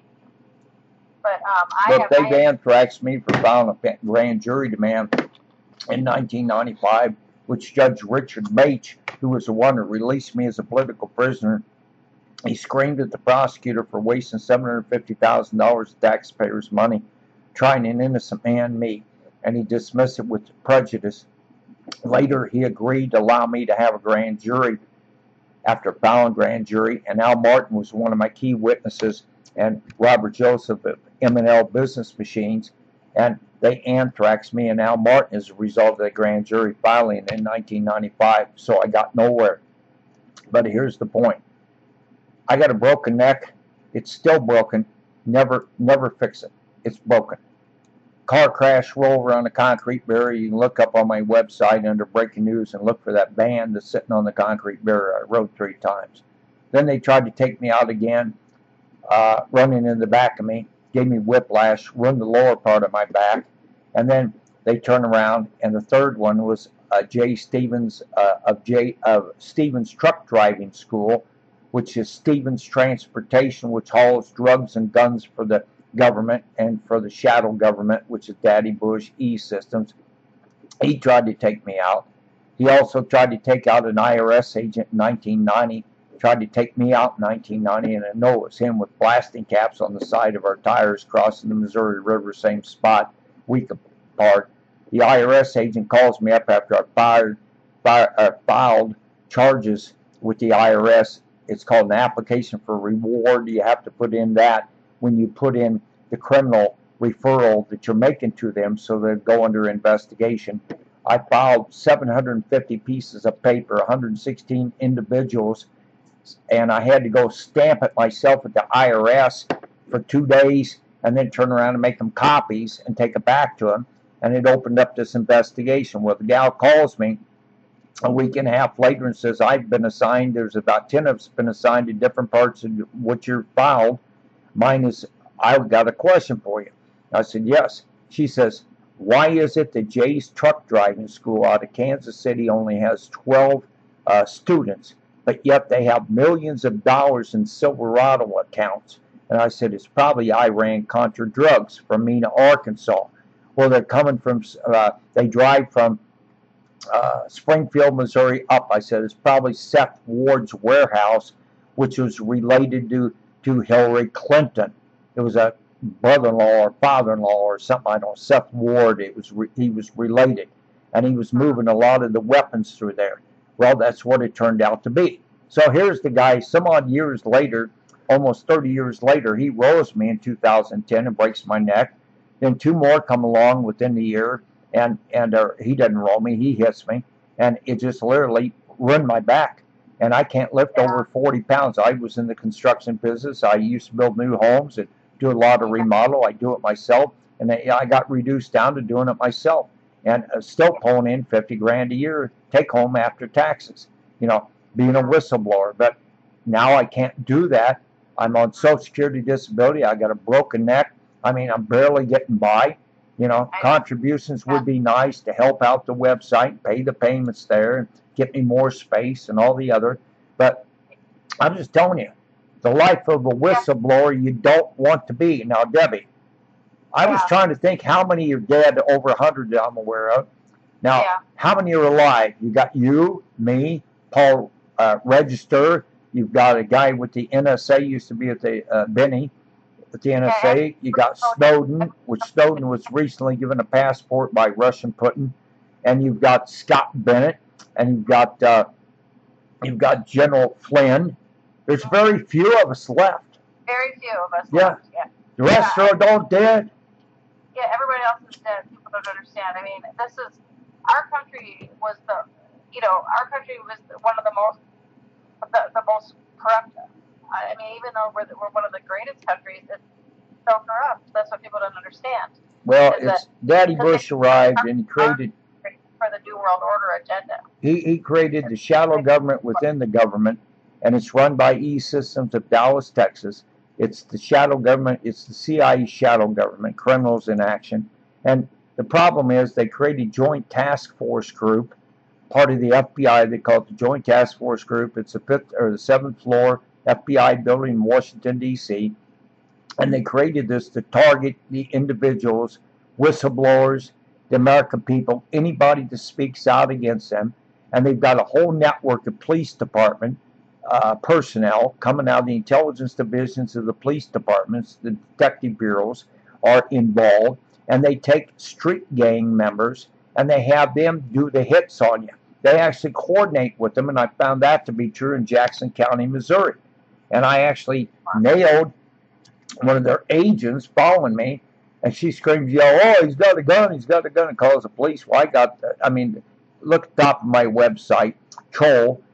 But they've anthraxed me for filing a grand jury demand in 1995, which Judge Richard Maich, who was the one that released me as a political prisoner, he screamed at the prosecutor for wasting $750,000 of taxpayers' money trying an innocent man, me, and he dismissed it with prejudice. Later, he agreed to allow me to have a grand jury after filing grand jury, and Al Martin was one of my key witnesses, and Robert Joseph of M&L Business Machines, and they anthraxed me and Al Martin as a result of the grand jury filing in 1995, so I got nowhere. But here's the point. I got a broken neck. It's still broken. Never fix it. It's broken. Car crash, roll over on a concrete barrier. You can look up on my website under breaking news and look for that band that's sitting on the concrete barrier. I rode 3 times. Then they tried to take me out again, running in the back of me, gave me whiplash, ruined the lower part of my back, and then they turned around, and the third one was Jay Stevens of Stevens Truck Driving School, which is Stevens Transportation, which hauls drugs and guns for the government and for the shadow government, which is Daddy Bush, E-Systems. He tried to take me out. He also tried to take out an IRS agent in 1990, tried to take me out in 1990, and I know it was him with blasting caps on the side of our tires crossing the Missouri River, same spot, week apart. The IRS agent calls me up after I filed charges with the IRS. It's called an application for reward. You have to put in that when you put in the criminal referral that you're making to them, so they go under investigation. I filed 750 pieces of paper, 116 individuals, and I had to go stamp it myself at the IRS for 2 days and then turn around and make them copies and take it back to them. And it opened up this investigation. Well, the gal calls me a week and a half later and says, I've been assigned, there's about 10 of us been assigned to different parts of what you're filed. Mine is, I've got a question for you. I said, yes. She says, why is it that Jay's Truck Driving School out of Kansas City only has 12 students, but yet they have millions of dollars in Silverado accounts? And I said, it's probably Iran-Contra drugs from Mena, Arkansas. Well, they're coming from, they drive from Springfield, Missouri up. I said, it's probably Seth Ward's warehouse, which was related to Hillary Clinton. It was a brother-in-law or father-in-law or something, I don't know, Seth Ward. He was related, and he was moving a lot of the weapons through there. Well, that's what it turned out to be. So here's the guy, some odd years later, almost 30 years later, he rolls me in 2010 and breaks my neck. Then 2 more come along within the year, and he doesn't roll me, he hits me, and it just literally ruined my back. And I can't lift over 40 pounds. I was in the construction business. I used to build new homes and do a lot of remodel. I do it myself, and I got reduced down to doing it myself, and still pulling in 50 grand a year take home after taxes, you know, being a whistleblower. But now I can't do that. I'm on Social Security disability. I got a broken neck. I mean, I'm barely getting by. You know, contributions would be nice to help out the website, pay the payments there, and get me more space and all the other. But I'm just telling you, the life of a whistleblower you don't want to be. Now, Debbie, I was trying to think how many are dead, over 100 that I'm aware of. Now, how many are alive? You got you, me, Paul Register. You've got a guy with the NSA, used to be at the Benny, at the NSA. You got Snowden, which Snowden was recently given a passport by Russian Putin. And you've got Scott Bennett, and you've got General Flynn. There's very few of us left. Very few of us left. Yeah. The rest are all dead. Yeah, everybody else is dead. People don't understand. I mean, this is, our country was our country was one of the most corrupt. I mean, even though we're one of the greatest countries, it's so corrupt. That's what people don't understand. Well, it's Daddy Bush arrived and he created for the New World Order agenda. He created the shadow government within the government, and it's run by E-Systems of Dallas, Texas. It's the shadow government. It's the CIA shadow government, criminals in action. And the problem is they created Joint Task Force Group, part of the FBI. They call it the Joint Task Force Group. It's the 5th or the 7th floor FBI building in Washington, D.C. And they created this to target the individuals, whistleblowers, the American people, anybody that speaks out against them. And they've got a whole network of police department personnel coming out of the intelligence divisions of the police departments. The detective bureaus are involved, and they take street gang members and they have them do the hits on you. They actually coordinate with them, and I found that to be true in Jackson County, Missouri. And I actually nailed one of their agents following me, and she screams, yell, oh, he's got a gun, and calls the police. Well, look at the top of my website, Troll,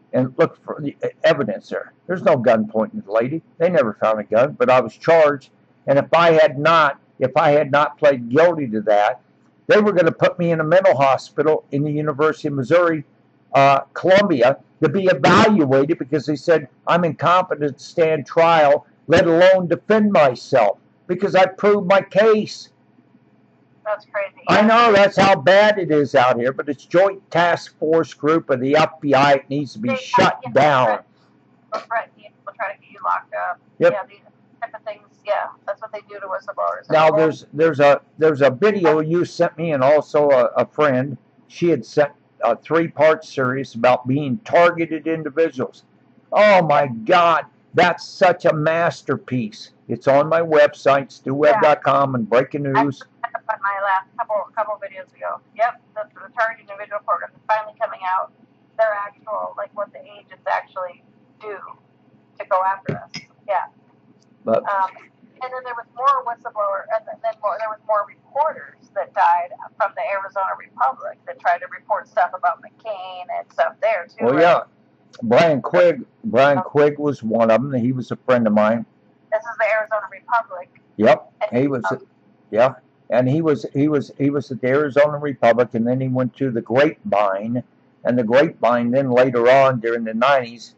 and look for the evidence there. There's no gun pointing at the lady. They never found a gun, but I was charged. And if I had not pled guilty to that, they were going to put me in a mental hospital in the University of Missouri, Columbia, to be evaluated because they said I'm incompetent to stand trial, let alone defend myself, because I proved my case. That's crazy. I know that's how bad it is out here, but it's Joint Task Force Group of the FBI. It needs to be shut down. People try to get you locked up. Yep. Yeah, these type of things. Yeah, that's what they do to whistleblowers. Now there's a video you sent me, and also a friend. She had sent a 3-part series about being targeted individuals. Oh my God, that's such a masterpiece. It's on my website, stewwebb.com, and Breaking News. On my last couple videos ago. Yep, the targeted individual program is finally coming out. Their actual, like, what the agents actually do to go after us. Yeah. But and then there was more whistleblower, and then there was more reporters that died from the Arizona Republic that tried to report stuff about McCain and stuff there too. well, yeah, Brian Quigg was one of them. He was a friend of mine. This is the Arizona Republic. Yep, he was. Yeah, and he was at the Arizona Republic, and then he went to the Grapevine, and the Grapevine. Then later on, during the 90s,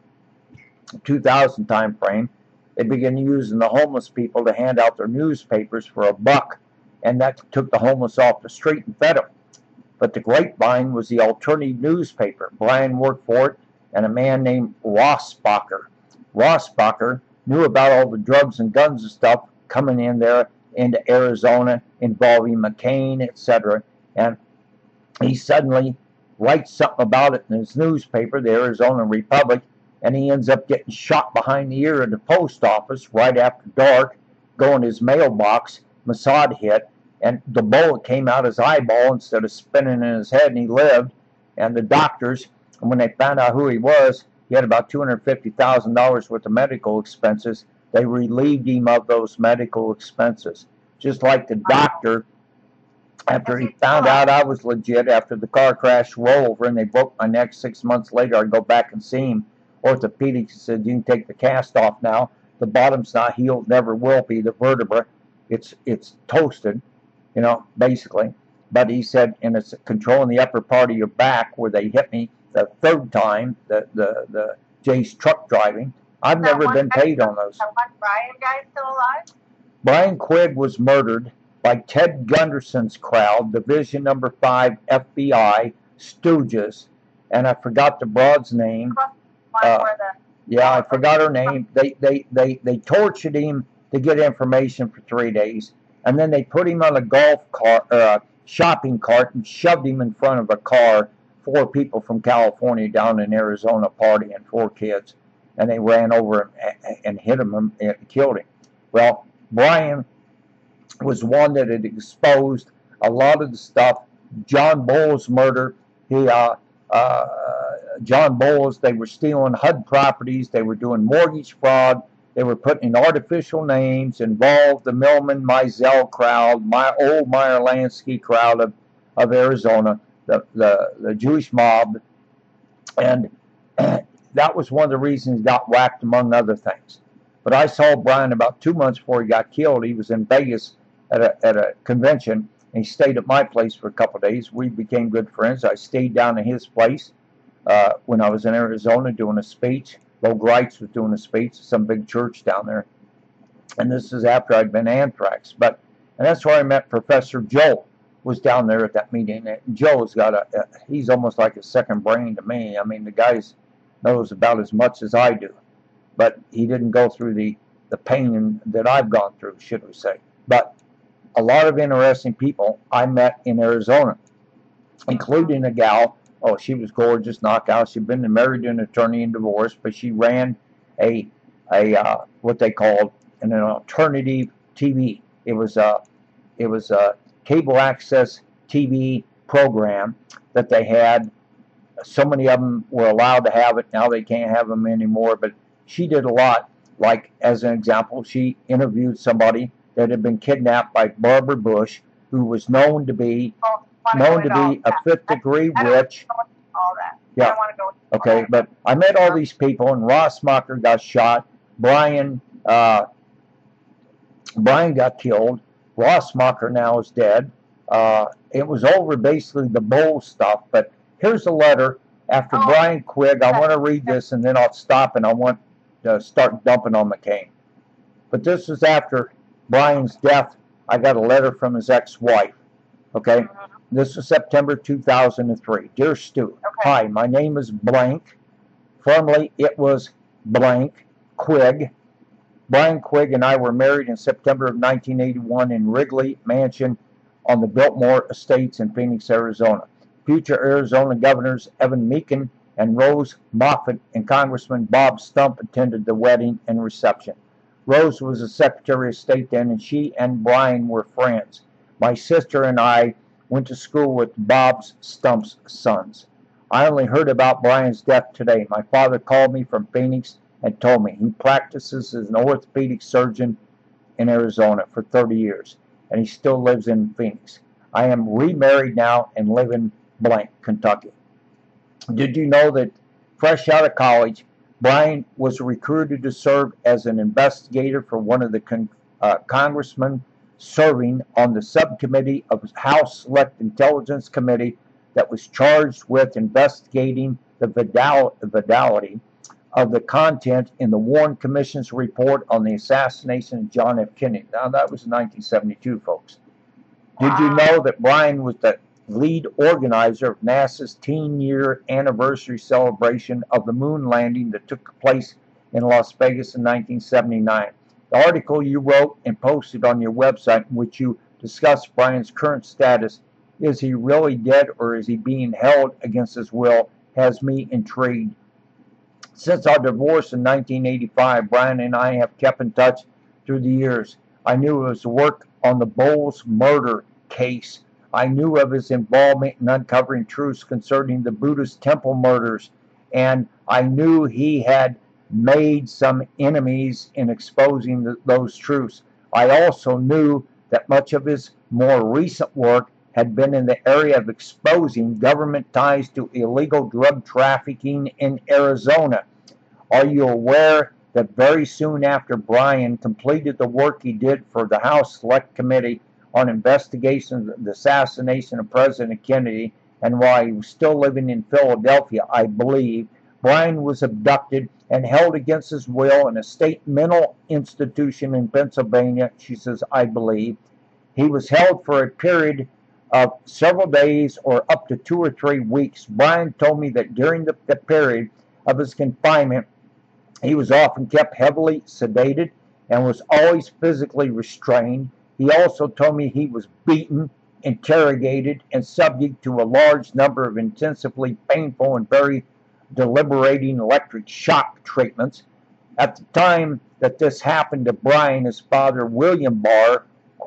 2000 time frame, they began using the homeless people to hand out their newspapers for $1, and that took the homeless off the street and fed them. But the Grapevine was the alternative newspaper. Brian worked for it, and a man named Rossbacher. Rossbacher knew about all the drugs and guns and stuff coming in there into Arizona involving McCain, etc. And he suddenly writes something about it in his newspaper, the Arizona Republic, and he ends up getting shot behind the ear at the post office right after dark, going his mailbox. Mossad hit, and the bullet came out his eyeball instead of spinning in his head, and he lived. And the doctors, when they found out who he was, he had about $250,000 worth of medical expenses. They relieved him of those medical expenses. Just like the doctor, after he found out I was legit, after the car crash rolled over and they broke my neck 6 months later, I go back and see him. Orthopedics said, you can take the cast off now. The bottom's not healed, never will be. The vertebra, it's toasted, you know, basically. But he said, and it's controlling the upper part of your back where they hit me the 3rd time, the Jay's truck driving. I've never been paid on those. That one Brian guy still alive? Brian Quigg was murdered by Ted Gunderson's crowd, Division Number 5 FBI, Stooges, and I forgot the broad's name. Yeah, I forgot her name. They tortured him to get information for 3 days, and then they put him on a golf cart, shopping cart, and shoved him in front of a car. 4 people from California down in Arizona partying, 4 kids, and they ran over him and hit him and killed him. Well, Brian was one that had exposed a lot of the stuff. John Bowles' murder, John Bowles, they were stealing HUD properties, they were doing mortgage fraud, they were putting in artificial names, involved the Millman Mizell crowd, my old Meyer Lansky crowd of Arizona, the Jewish mob, and that was one of the reasons he got whacked, among other things. But I saw Brian about 2 months before he got killed. He was in Vegas at a convention, and he stayed at my place for a couple of days. We became good friends. I stayed down at his place when I was in Arizona doing a speech. Bo Greitz was doing a speech at some big church down there. And this is after I'd been anthrax. And that's where I met Professor Joe, was down there at that meeting. And Joe's got he's almost like a second brain to me. I mean, the guy knows about as much as I do. But he didn't go through the pain that I've gone through, should we say. But a lot of interesting people I met in Arizona, including a gal. Oh, she was gorgeous, knockout. She'd been married to an attorney and divorced, but she ran a what they called an alternative TV. It was a cable access TV program that they had. So many of them were allowed to have it. Now they can't have them anymore. But she did a lot. Like, as an example, she interviewed somebody that had been kidnapped by Barbara Bush, who was known to be a 5th-degree witch. All that. Yeah. I don't want to go into Okay, but I met all these people, and Ross Mocker got shot. Brian got killed. Ross Mocker now is dead. It was over basically the bowl stuff. But here's a letter after Brian Quigg. I want to read this, and then I'll stop, and I want to start dumping on McCain. But this was after Brian's death. I got a letter from his ex-wife. Okay? This was September 2003. Dear Stu, hi, my name is blank. Formerly, it was blank Quigg. Brian Quigg and I were married in September of 1981 in Wrigley Mansion on the Biltmore Estates in Phoenix, Arizona. Future Arizona Governors Evan Mechan and Rose Moffett and Congressman Bob Stump attended the wedding and reception. Rose was the Secretary of State then, and she and Brian were friends. My sister and I went to school with Bob Stump's sons. I only heard about Brian's death today. My father called me from Phoenix and told me he practices as an orthopedic surgeon in Arizona for 30 years, and he still lives in Phoenix. I am remarried now and live in blank, Kentucky. Did you know that fresh out of college, Brian was recruited to serve as an investigator for one of the congressmen serving on the subcommittee of House Select Intelligence Committee that was charged with investigating the validity of the content in the Warren Commission's report on the assassination of John F. Kennedy. Now, that was in 1972, folks. Did you know that Brian was the lead organizer of NASA's 10-year anniversary celebration of the moon landing that took place in Las Vegas in 1979? The article you wrote and posted on your website in which you discussed Brian's current status, is he really dead or is he being held against his will, has me intrigued. Since our divorce in 1985, Brian and I have kept in touch through the years. I knew of his work on the Bowles murder case. I knew of his involvement in uncovering truths concerning the Buddhist temple murders, and I knew he had made some enemies in exposing those truths. I also knew that much of his more recent work had been in the area of exposing government ties to illegal drug trafficking in Arizona. Are you aware that very soon after Brian completed the work he did for the House Select Committee on investigation of the assassination of President Kennedy, and while he was still living in Philadelphia, I believe, Brian was abducted and held against his will in a state mental institution in Pennsylvania? She says, I believe. He was held for a period of several days or up to 2 or 3 weeks. Brian told me that during the period of his confinement, he was often kept heavily sedated and was always physically restrained. He also told me he was beaten, interrogated, and subject to a large number of intensively painful and very deliberating electric shock treatments. At the time that this happened to Brian, his father, William Bill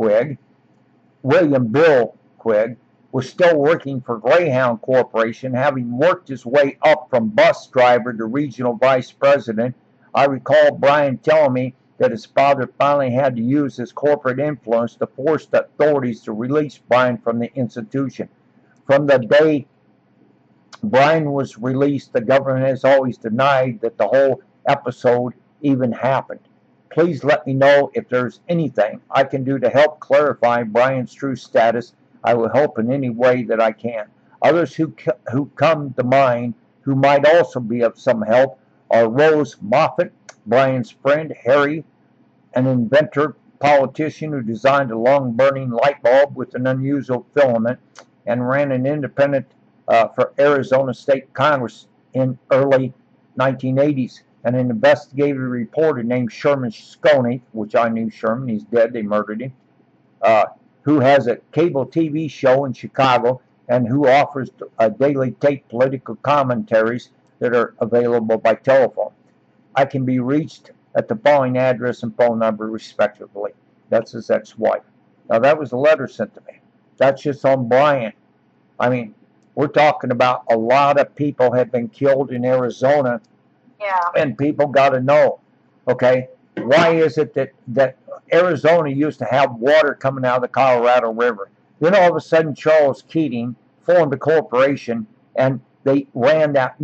Quigg, was still working for Greyhound Corporation, having worked his way up from bus driver to regional vice president. I recall Brian telling me that his father finally had to use his corporate influence to force the authorities to release Brian from the institution. From the day Brian was released, the government has always denied that the whole episode even happened. Please let me know if there's anything I can do to help clarify Brian's true status. I will help in any way that I can. Others who come to mind who might also be of some help are Rose Moffett, Brian's friend Harry, an inventor, politician who designed a long-burning light bulb with an unusual filament and ran an independent for Arizona State Congress in early 1980s, and an investigative reporter named Sherman Sconey, which I knew Sherman, he's dead, they murdered him, who has a cable TV show in Chicago and who offers daily tape political commentaries that are available by telephone. I can be reached at the following address and phone number respectively. That's his ex-wife. Now that was a letter sent to me. That's just on Brian. I mean, we're talking about a lot of people have been killed in Arizona. Yeah. And people got to know, okay, why is it that Arizona used to have water coming out of the Colorado River? Then all of a sudden Charles Keating formed a corporation and they ran that new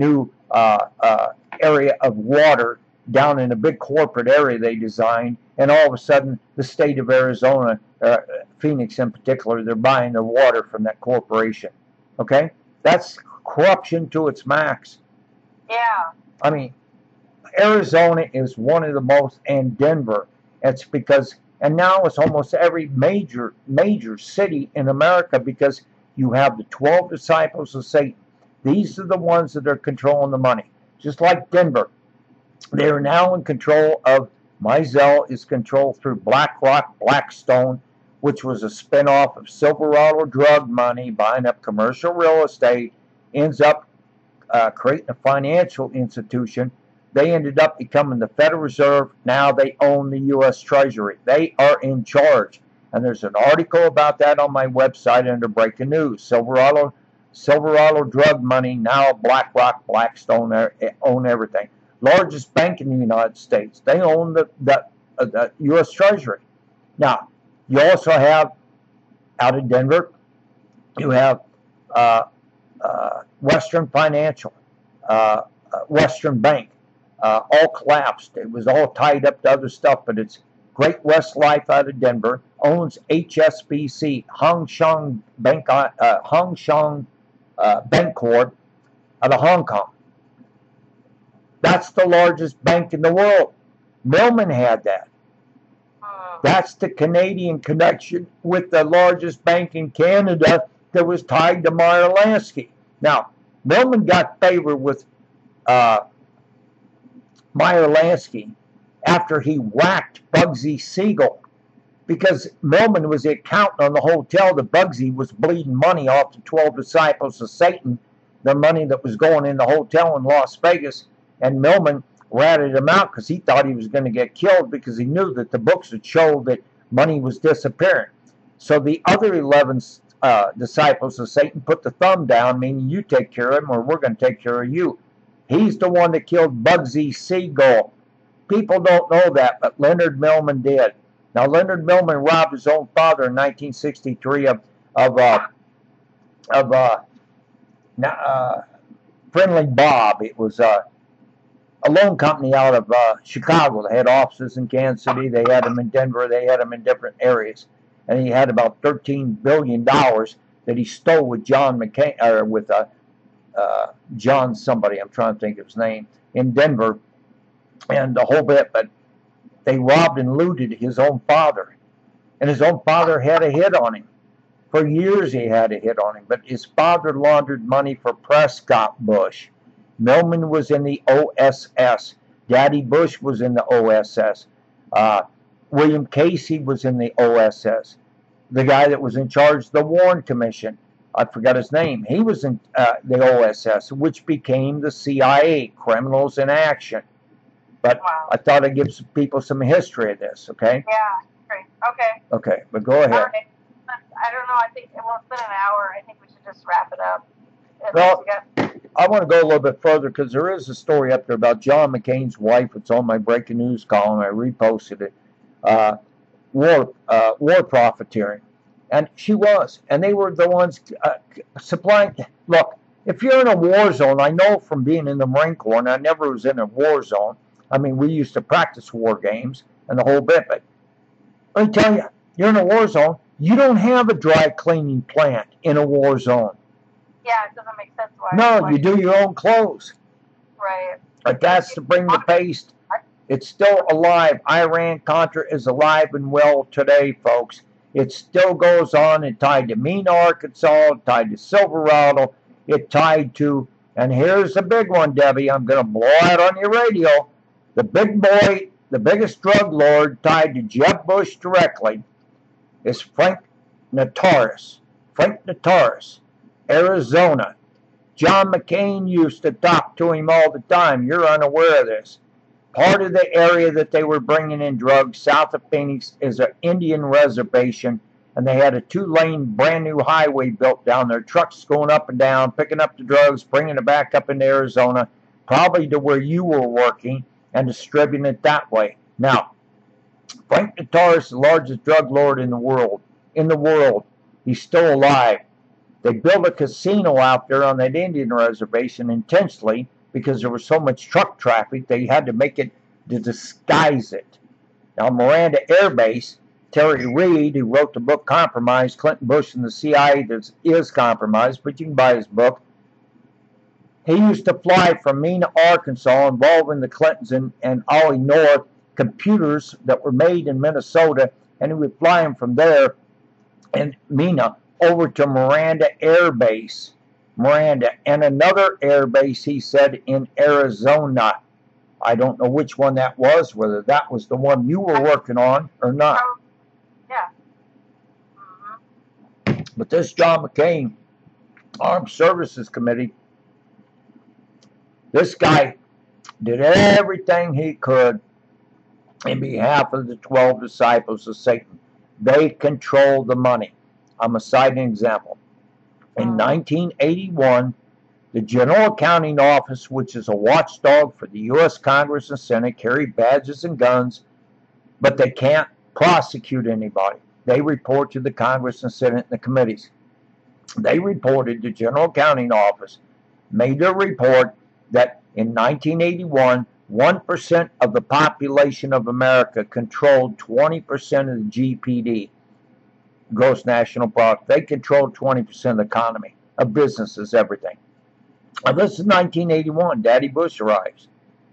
area of water down in a big corporate area they designed, and all of a sudden the state of Arizona, Phoenix in particular, they're buying their water from that corporation. Okay? That's corruption to its max. Yeah. I mean, Arizona is one of the most, and Denver. It's because, and now it's almost every major city in America, because you have the 12 disciples of Satan. These are the ones that are controlling the money. Just like Denver, they are now in control of, Mizell is controlled through BlackRock, Blackstone, which was a spinoff of Silverado drug money, buying up commercial real estate, ends up creating a financial institution. They ended up becoming the Federal Reserve. Now they own the U.S. Treasury. They are in charge. And there's an article about that on my website under Breaking News. Silverado drug money, now BlackRock, Blackstone own everything. Largest bank in the United States. They own the U.S. Treasury. Now, you also have, out of Denver, you have Western Financial, Western Bank. All collapsed. It was all tied up to other stuff, but it's Great West Life out of Denver, owns HSBC, Hong Shong Bank Corp out of Hong Kong. That's the largest bank in the world. Millman had that. That's the Canadian connection with the largest bank in Canada that was tied to Meyer Lansky. Now, Millman got favor with Meyer Lansky after he whacked Bugsy Siegel, because Millman was the accountant on the hotel that Bugsy was bleeding money off the 12 disciples of Satan, the money that was going in the hotel in Las Vegas, and Millman ratted him out because he thought he was going to get killed, because he knew that the books had showed that money was disappearing. So the other 11 disciples of Satan put the thumb down, meaning you take care of him or we're going to take care of you. He's the one that killed Bugsy Siegel. People don't know that, but Leonard Millman did. Now, Leonard Millman robbed his own father in 1963 of Friendly Bob. It was a loan company out of Chicago. They had offices in Kansas City. They had them in Denver. They had them in different areas. And he had about $13 billion that he stole with John McCain, or with John somebody, I'm trying to think of his name, in Denver, and the whole bit. But they robbed and looted his own father. And his own father had a hit on him. For years he had a hit on him. But his father laundered money for Prescott Bush. Millman was in the OSS. Daddy Bush was in the OSS. William Casey was in the OSS. The guy that was in charge of the Warren Commission, I forgot his name, he was in the OSS, which became the CIA, Criminals in Action. But Wow. I thought I'd give some people some history of this, okay? Yeah. Great. Okay. Okay, but go ahead. All right. I don't know. I think, well, it's been an hour. I think we should just wrap it up. Well, You got- I want to go a little bit further, because there is a story up there about John McCain's wife. It's on my Breaking News column. I reposted it. War profiteering. And she was. And they were the ones supplying. Look, if you're in a war zone, I know from being in the Marine Corps, and I never was in a war zone. I mean, we used to practice war games and the whole bit. But let me tell you, you're in a war zone. You don't have a dry cleaning plant in a war zone. Yeah, it doesn't make sense. Why? No, you do your own clothes. Right. But that's to bring the paste. It's still alive. Iran-Contra is alive and well today, folks. It still goes on. It tied to Mena, Arkansas. It tied to Silverado. It tied to, and here's the big one, Debbie. I'm going to blow out on your radio. The big boy, the biggest drug lord tied to Jeb Bush directly is Frank Notaras. Frank Notaras, Arizona. John McCain used to talk to him all the time. You're unaware of this. Part of the area that they were bringing in drugs south of Phoenix is an Indian reservation, and they had a 2-lane brand new highway built down there. Trucks going up and down, picking up the drugs, bringing it back up into Arizona, probably to where you were working, and distributing it that way. Now, Frank Notaras is the largest drug lord in the world. He's still alive. They built a casino out there on that Indian reservation intentionally because there was so much truck traffic, they had to make it to disguise it. Now, Miranda Air Base, Terry Reid, who wrote the book Compromise, Clinton, Bush, and the CIA that is compromised, but you can buy his book. He used to fly from Mena, Arkansas, involving the Clintons and Ollie North, computers that were made in Minnesota, and he would fly them from there in Mena over to Miranda Air Base. Miranda, and another air base, he said, in Arizona. I don't know which one that was, whether that was the one you were working on or not. Yeah. Mm-hmm. But this John McCain, Armed Services Committee, this guy did everything he could in behalf of the 12 disciples of Satan. They controlled the money. I'm going to cite an example. In 1981, the General Accounting Office, which is a watchdog for the U.S. Congress and Senate, carry badges and guns, but they can't prosecute anybody. They report to the Congress and Senate and the committees. They reported, the General Accounting Office made a report that in 1981, 1% of the population of America controlled 20% of the GPD, gross national product. They controlled 20% of the economy, of businesses, everything. Now, this is 1981. Daddy Bush arrives.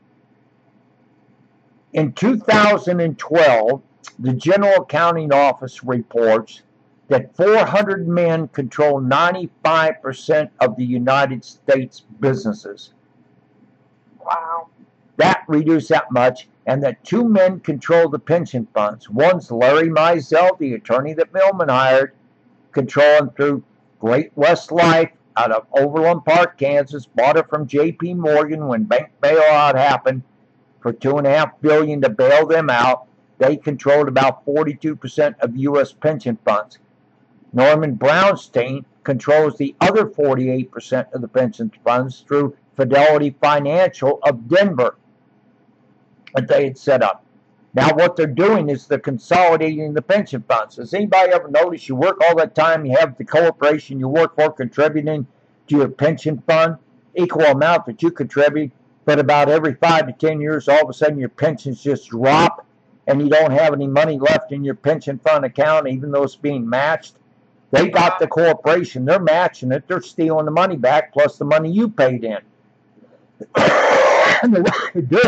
In 2012, the General Accounting Office reports that 400 men control 95% of the United States businesses. Wow. That reduced that much, and that 2 men control the pension funds. One's Larry Mizell, the attorney that Millman hired, controlling through Great West Life out of Overland Park, Kansas, bought it from J.P. Morgan when bank bailout happened for $2.5 billion to bail them out. They controlled about 42% of U.S. pension funds. Norman Brownstein controls the other 48% of the pension funds through Fidelity Financial of Denver that they had set up. Now what they're doing is they're consolidating the pension funds. Has anybody ever noticed you work all that time, you have the corporation you work for contributing to your pension fund, equal amount that you contribute, but about every 5 to 10 years, all of a sudden your pensions just drop and you don't have any money left in your pension fund account, even though it's being matched? They got the corporation, they're matching it, they're stealing the money back plus the money you paid in. And the way they do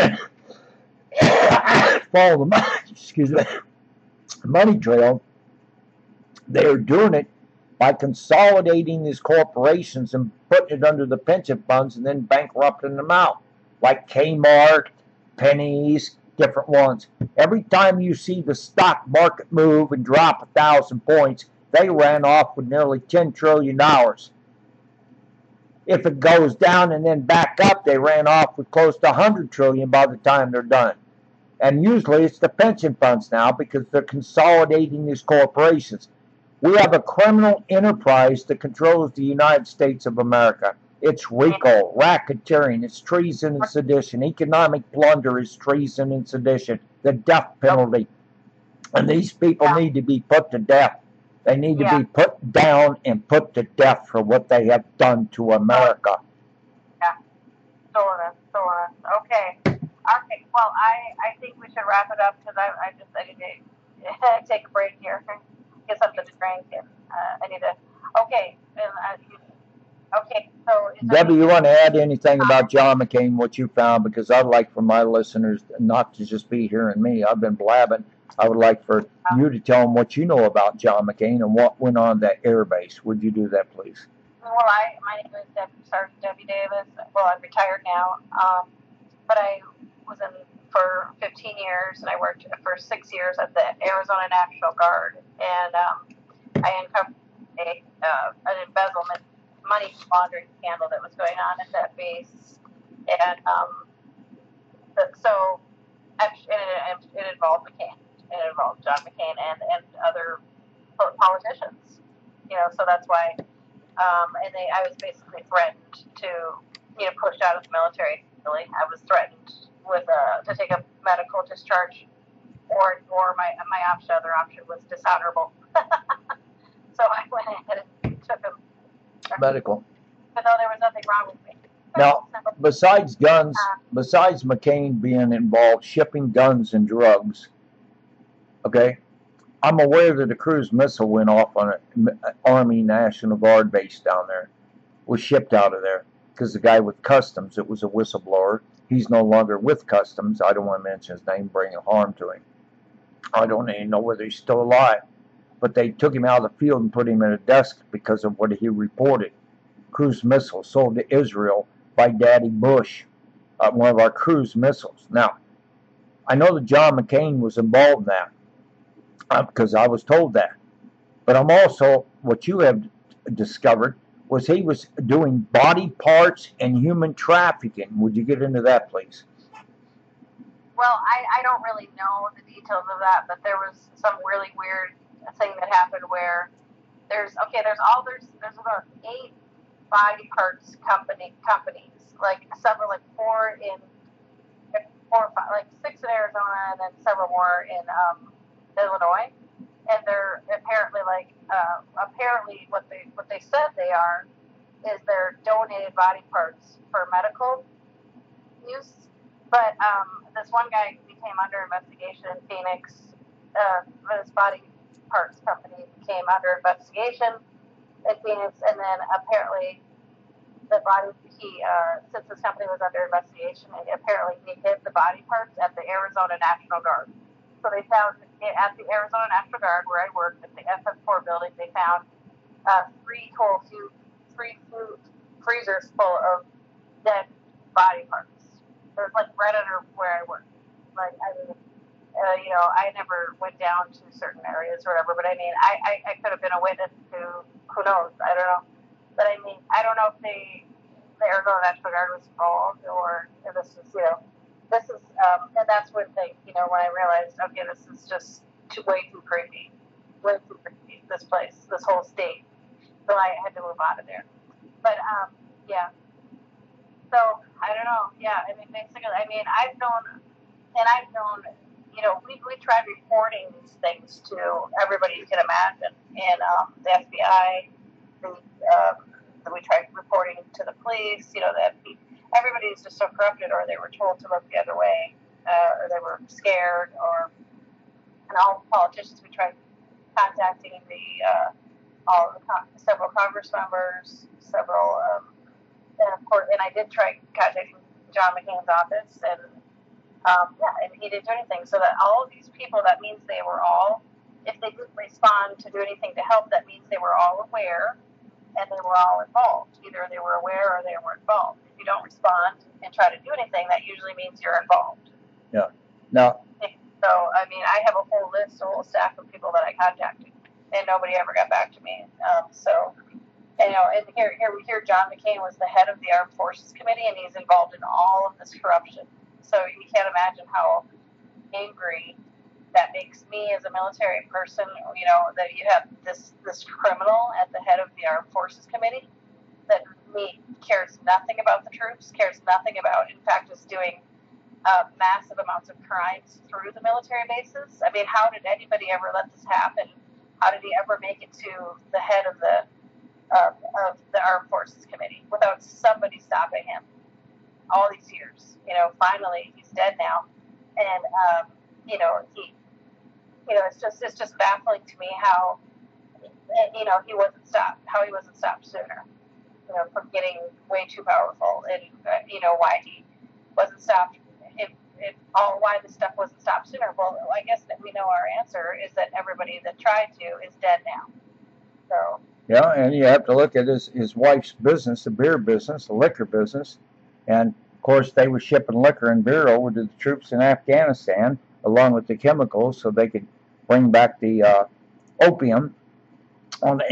it, follow the money, excuse me, money trail. They're doing it by consolidating these corporations and putting it under the pension funds and then bankrupting them out, like Kmart, Pennies, different ones. Every time you see the stock market move and drop 1,000 points, they ran off with nearly $10 trillion. If it goes down and then back up, they ran off with close to $100 trillion by the time they're done. And usually it's the pension funds now because they're consolidating these corporations. We have a criminal enterprise that controls the United States of America. It's RICO, racketeering, it's treason and sedition. Economic plunder is treason and sedition. The death penalty. And these people need to be put to death. They need to be put down and put to death for what they have done to America. Yeah. Sort of. Okay. Okay. Well, I think we should wrap it up because I need to take a break here. Get something to drink and I need to. Okay. Okay. So. Debbie, you want to add anything about John McCain, what you found? Because I'd like for my listeners not to just be hearing me. I've been blabbing. I would like for you to tell them what you know about John McCain and what went on that air base. Would you do that, please? Well, my name is Sergeant Debbie Davis. Well, I'm retired now, but I was in for 15 years, and I worked for 6 years at the Arizona National Guard, and I uncovered an embezzlement, money laundering scandal that was going on at that base, and so it involved McCain. It involved John McCain and other politicians, so that's why, and I was basically threatened to, pushed out of the military. Really, I was threatened with to take a medical discharge, or my other option was dishonorable. So I went ahead and took a medical. But though there was nothing wrong with me. Now, besides guns, besides McCain being involved shipping guns and drugs, okay, I'm aware that a cruise missile went off on an Army National Guard base down there, was shipped out of there because the guy with Customs, it was a whistleblower. He's no longer with Customs. I don't want to mention his name, bringing harm to him. I don't even know whether he's still alive. But they took him out of the field and put him in a desk because of what he reported. Cruise missile sold to Israel by Daddy Bush, one of our cruise missiles. Now, I know that John McCain was involved in that because I was told that. But I'm also, what you have discovered, was he was doing body parts and human trafficking. Would you get into that, please? Well, I don't really know the details of that, but there was some really weird thing that happened where there's about 8 body parts companies, like several, like 6 in Arizona and then several more in Illinois, and they're apparently what they said they are is they're donated body parts for medical use. But this one guy became under investigation in Phoenix. This body parts company came under investigation in Phoenix, and then apparently since this company was under investigation, apparently he hid the body parts at the Arizona National Guard. So they found at the Arizona National Guard, where I worked, at the FF4 building, they found 3 freezers full of dead body parts. It was like right under where I worked. Like, I never went down to certain areas or whatever, but I mean, I could have been a witness to, who knows, I don't know. But I mean, I don't know if the Arizona National Guard was involved, or if this is, and that's when when I realized, okay, this is just way too creepy, this place, this whole state. So I had to move out of there. But, yeah. So, I don't know. Yeah, I mean, basically, I've known, we tried reporting these things to everybody you can imagine. And the FBI, we tried reporting to the police, that everybody is just so corrupted, or they were told to look the other way, or they were scared, and all the politicians, we tried contacting several Congress members, and of course, and I did try contacting John McCain's office, and and he didn't do anything. So that all of these people, that means they were all, if they didn't respond to do anything to help, that means they were all aware and they were all involved. Either they were aware or they were involved. If you don't respond and try to do anything, that usually means you're involved. Yeah. Now. So, I mean, I have a whole staff of people that I contacted, and nobody ever got back to me. And here John McCain was the head of the Armed Forces Committee, and he's involved in all of this corruption. So you can't imagine how angry that makes me as a military person, that you have this criminal at the head of the Armed Forces Committee that cares nothing about the troops, cares nothing about, in fact, is doing massive amounts of crimes through the military bases. I mean, how did anybody ever let this happen? How did he ever make it to the head of the Armed Forces Committee without somebody stopping him all these years? Finally he's dead now, and it's just baffling to me how he wasn't stopped sooner, from getting way too powerful, and why he wasn't stopped. Why this stuff wasn't stopped sooner? Well, I guess that we know our answer is that everybody that tried to is dead now. So. Yeah, and you have to look at his wife's business, the beer business, the liquor business, and of course they were shipping liquor and beer over to the troops in Afghanistan along with the chemicals so they could bring back the opium on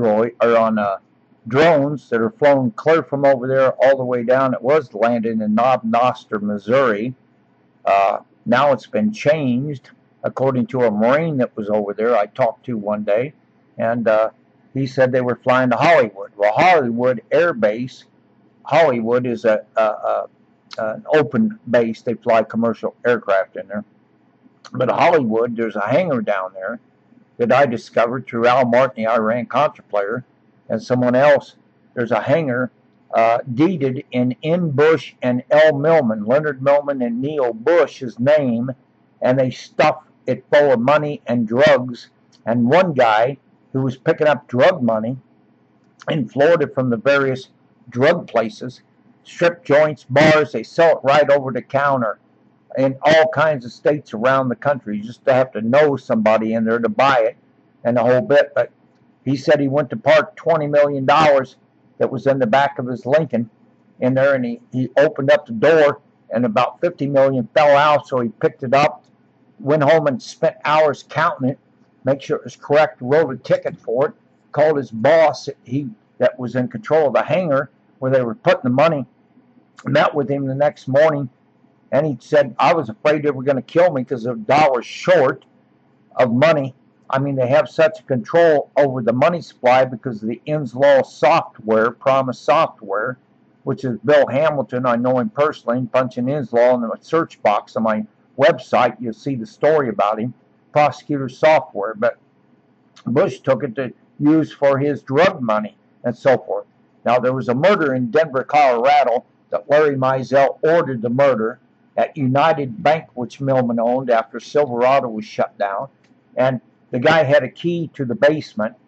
drones that are flown clear from over there all the way down. It was landed in Knob Noster, Missouri. Now it's been changed, according to a Marine that was over there I talked to one day, and he said they were flying to Hollywood. Well, Hollywood Air Base, Hollywood is an open base. They fly commercial aircraft in there. But Hollywood, there's a hangar down there that I discovered through Al Martin, the Iran-Contra player, and someone else. There's a hangar deeded in N. Bush and L. Millman, Leonard Millman and Neil Bush's name, and they stuffed it full of money and drugs. And one guy who was picking up drug money in Florida from the various drug places, strip joints, bars, they sell it right over the counter in all kinds of states around the country. You just have to know somebody in there to buy it and the whole bit. But he said he went to park $20 million that was in the back of his Lincoln in there, and he opened up the door, and about 50 million fell out, so he picked it up, went home and spent hours counting it, make sure it was correct, wrote a ticket for it, called his boss that was in control of the hangar where they were putting the money, met with him the next morning, and he said, I was afraid they were going to kill me because of $1 short of money. I mean, they have such control over the money supply because of the Inslaw software, Promise software, which is Bill Hamilton. I know him personally. Punch in Inslaw in the search box on my website, you'll see the story about him. Prosecutor software. But Bush took it to use for his drug money and so forth. Now, there was a murder in Denver, Colorado that Larry Mizell ordered the murder at United Bank, which Millman owned after Silverado was shut down. And the guy had a key to the basement,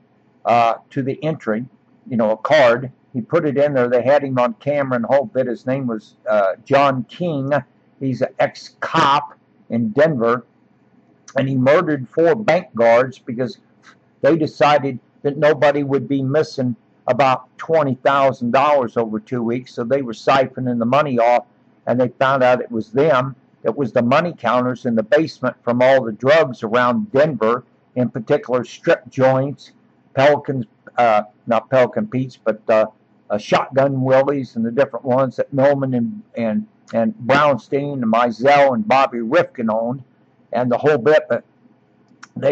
to the entry, a card. He put it in there. They had him on camera and whole bit. His name was John King. He's an ex-cop in Denver. And he murdered 4 bank guards because they decided that nobody would be missing about $20,000 over 2 weeks. So they were siphoning the money off, and they found out it was them. It was the money counters in the basement from all the drugs around Denver, in particular strip joints, Pelicans, not Pelican Pete's, but Shotgun Willies and the different ones that Millman and Brownstein and Mizell and Bobby Rifkin owned, and the whole bit. But they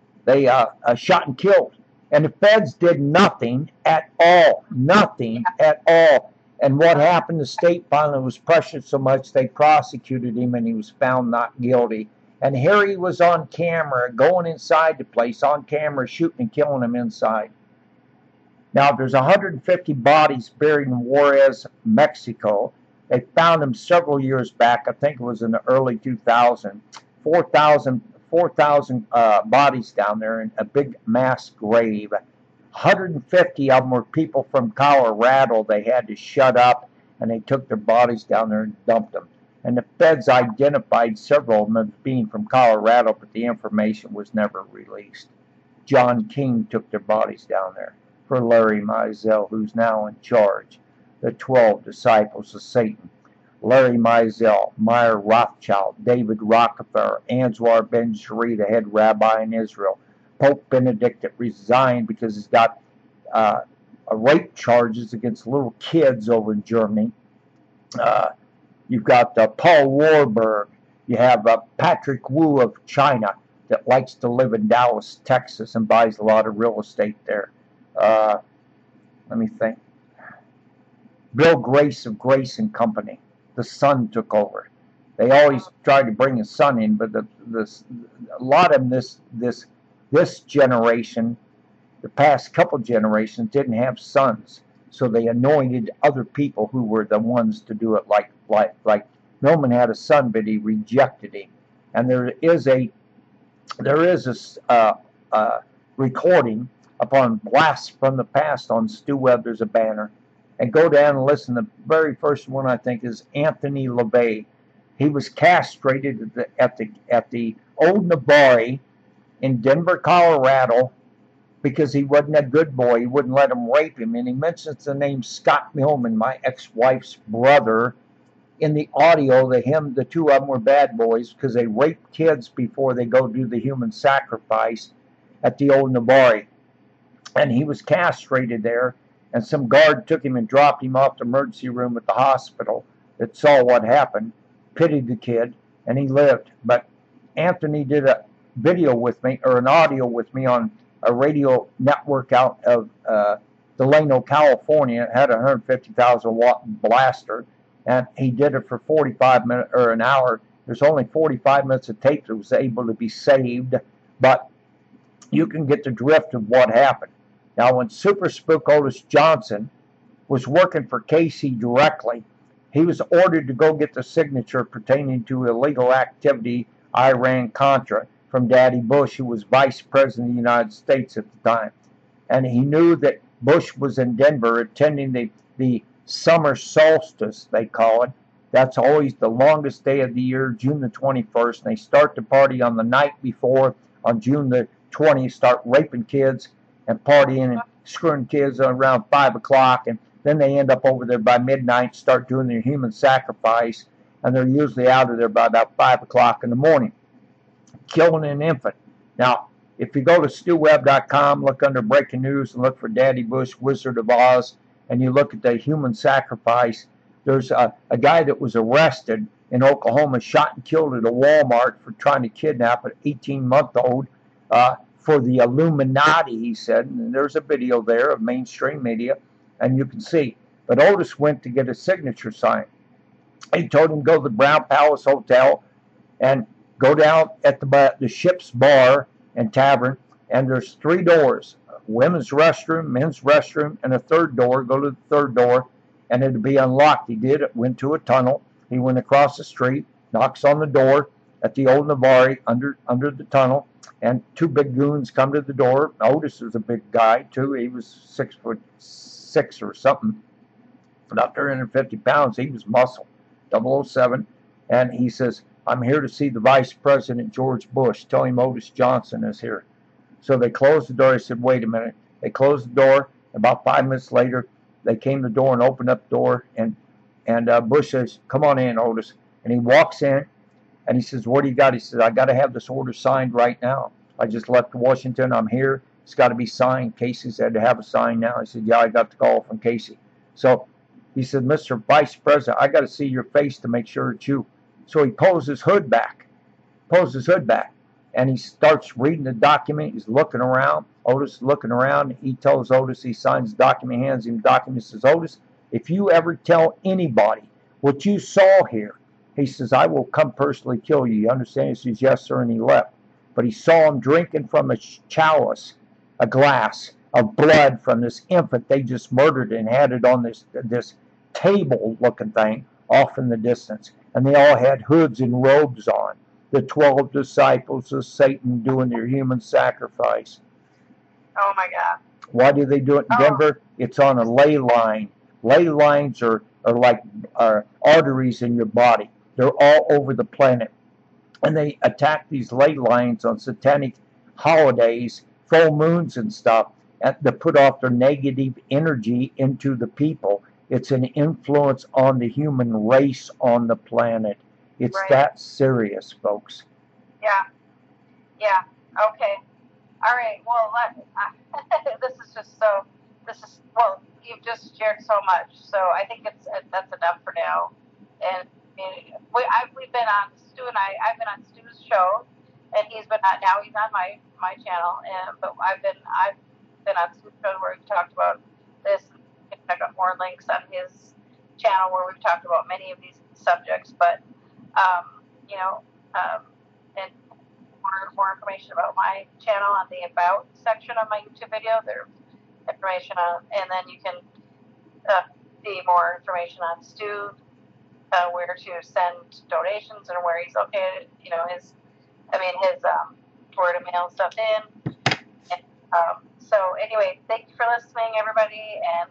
shot and killed, and the feds did nothing at all, nothing at all. And what happened? The state finally was pressured so much they prosecuted him, and he was found not guilty. And here he was on camera, going inside the place, on camera, shooting and killing him inside. Now, there's 150 bodies buried in Juarez, Mexico. They found them several years back. I think it was in the early 2000s. 4,000 bodies down there in a big mass grave. 150 of them were people from Colorado. They had to shut up, and they took their bodies down there and dumped them. And the feds identified several of them as being from Colorado, but the information was never released. John King took their bodies down there for Larry Mizell, who's now in charge. The 12 disciples of Satan. Larry Mizell, Meyer Rothschild, David Rockefeller, Anwar Ben Shari, the head rabbi in Israel, Pope Benedict that resigned because he's got rape charges against little kids over in Germany. You've got Paul Warburg. You have Patrick Wu of China that likes to live in Dallas, Texas, and buys a lot of real estate there. Let me think. Bill Grace of Grace and Company. The son took over. They always tried to bring his son in, but a lot of them, this generation, the past couple generations, didn't have sons, so they anointed other people who were the ones to do it. Like Millman had a son, but he rejected him. And there is a recording upon Blasts from the Past on Stu Webb. There's a banner. And go down and listen. The very first one, I think, is Anthony LaVey. He was castrated at the Old Nabari in Denver, Colorado, because he wasn't a good boy. He wouldn't let him rape him. And he mentions the name Scott Millman, my ex-wife's brother, in the audio. The two of them were bad boys because they raped kids before they go do the human sacrifice at the Old Nabari. And he was castrated there. And some guard took him and dropped him off the emergency room at the hospital that saw what happened, pitied the kid, and he lived. But Anthony did a video with me, or an audio with me, on a radio network out of Delano, California. It had a 150,000 watt blaster, and he did it for 45 minutes or an hour. There's only 45 minutes of tape that was able to be saved, but you can get the drift of what happened. Now, when Super Spook Otis Johnson was working for Casey directly. He was ordered to go get the signature pertaining to illegal activity, Iran-Contra, from Daddy Bush, who was Vice President of the United States at the time. And he knew that Bush was in Denver attending the summer solstice, they call it. That's always the longest day of the year, June the 21st. And they start the party on the night before, on June the 20th, start raping kids and partying and screwing kids around 5 o'clock. And then they end up over there by midnight, start doing their human sacrifice. And they're usually out of there by about 5 o'clock in the morning, killing an infant. Now, if you go to StuWeb.com, look under Breaking News and look for Daddy Bush, Wizard of Oz, and you look at the human sacrifice, there's a guy that was arrested in Oklahoma, shot and killed at a Walmart for trying to kidnap an 18-month-old for the Illuminati, he said. And there's a video there of mainstream media, and you can see. But Otis went to get a signature signed. He told him to go to the Brown Palace Hotel and go down at the ship's bar and tavern, and there's 3 doors: women's restroom, men's restroom, and a third door. Go to the third door, and it'd be unlocked. He did it, went to a tunnel. He went across the street, knocks on the door at the old Navarre under the tunnel, and 2 big goons come to the door. Otis was a big guy, too. He was 6'6" or something, about 350 pounds. He was muscle, 007. And he says, "I'm here to see the Vice President, George Bush. Tell him Otis Johnson is here." So they closed the door. He said, "Wait a minute." They closed the door. About 5 minutes later, they came to the door and opened up the door. And Bush says, "Come on in, Otis." And he walks in, and he says, "What do you got?" He says, "I got to have this order signed right now. I just left Washington. I'm here. It's got to be signed." Casey said to have it signed now. He said, "Yeah, I got the call from Casey." So he said, "Mr. Vice President, I got to see your face to make sure it's you." So he pulls his hood back, and he starts reading the document. He's looking around. Otis is looking around. He tells Otis, he signs the document, hands him the document, says, "Otis, if you ever tell anybody what you saw here," he says, "I will come personally kill you. You understand?" He says, "Yes, sir," and he left. But he saw him drinking from a chalice, a glass of blood from this infant they just murdered, and had it on this table-looking thing off in the distance. And they all had hoods and robes on. The 12 disciples of Satan doing their human sacrifice. Oh my God. Why do they do it in Denver? It's on a ley line. Ley lines are like arteries in your body. They're all over the planet. And they attack these ley lines on satanic holidays, full moons and stuff, to put off their negative energy into the people. It's an influence on the human race on the planet. It's Right. that serious, folks. Yeah. Yeah. Okay. All right. Well, well, you've just shared so much. So I think that's enough for now. And we've been on Stu and I've been on Stu's show, and he's on my channel. But I've been on Stu's show where we've talked about this. You can check out more links on his channel where we've talked about many of these subjects. But and more information about my channel on the About section of my YouTube video. There's information on, and then you can see more information on Stu, where to send donations and where he's located. His word of mail stuff in. And, so anyway, thank you for listening, everybody. And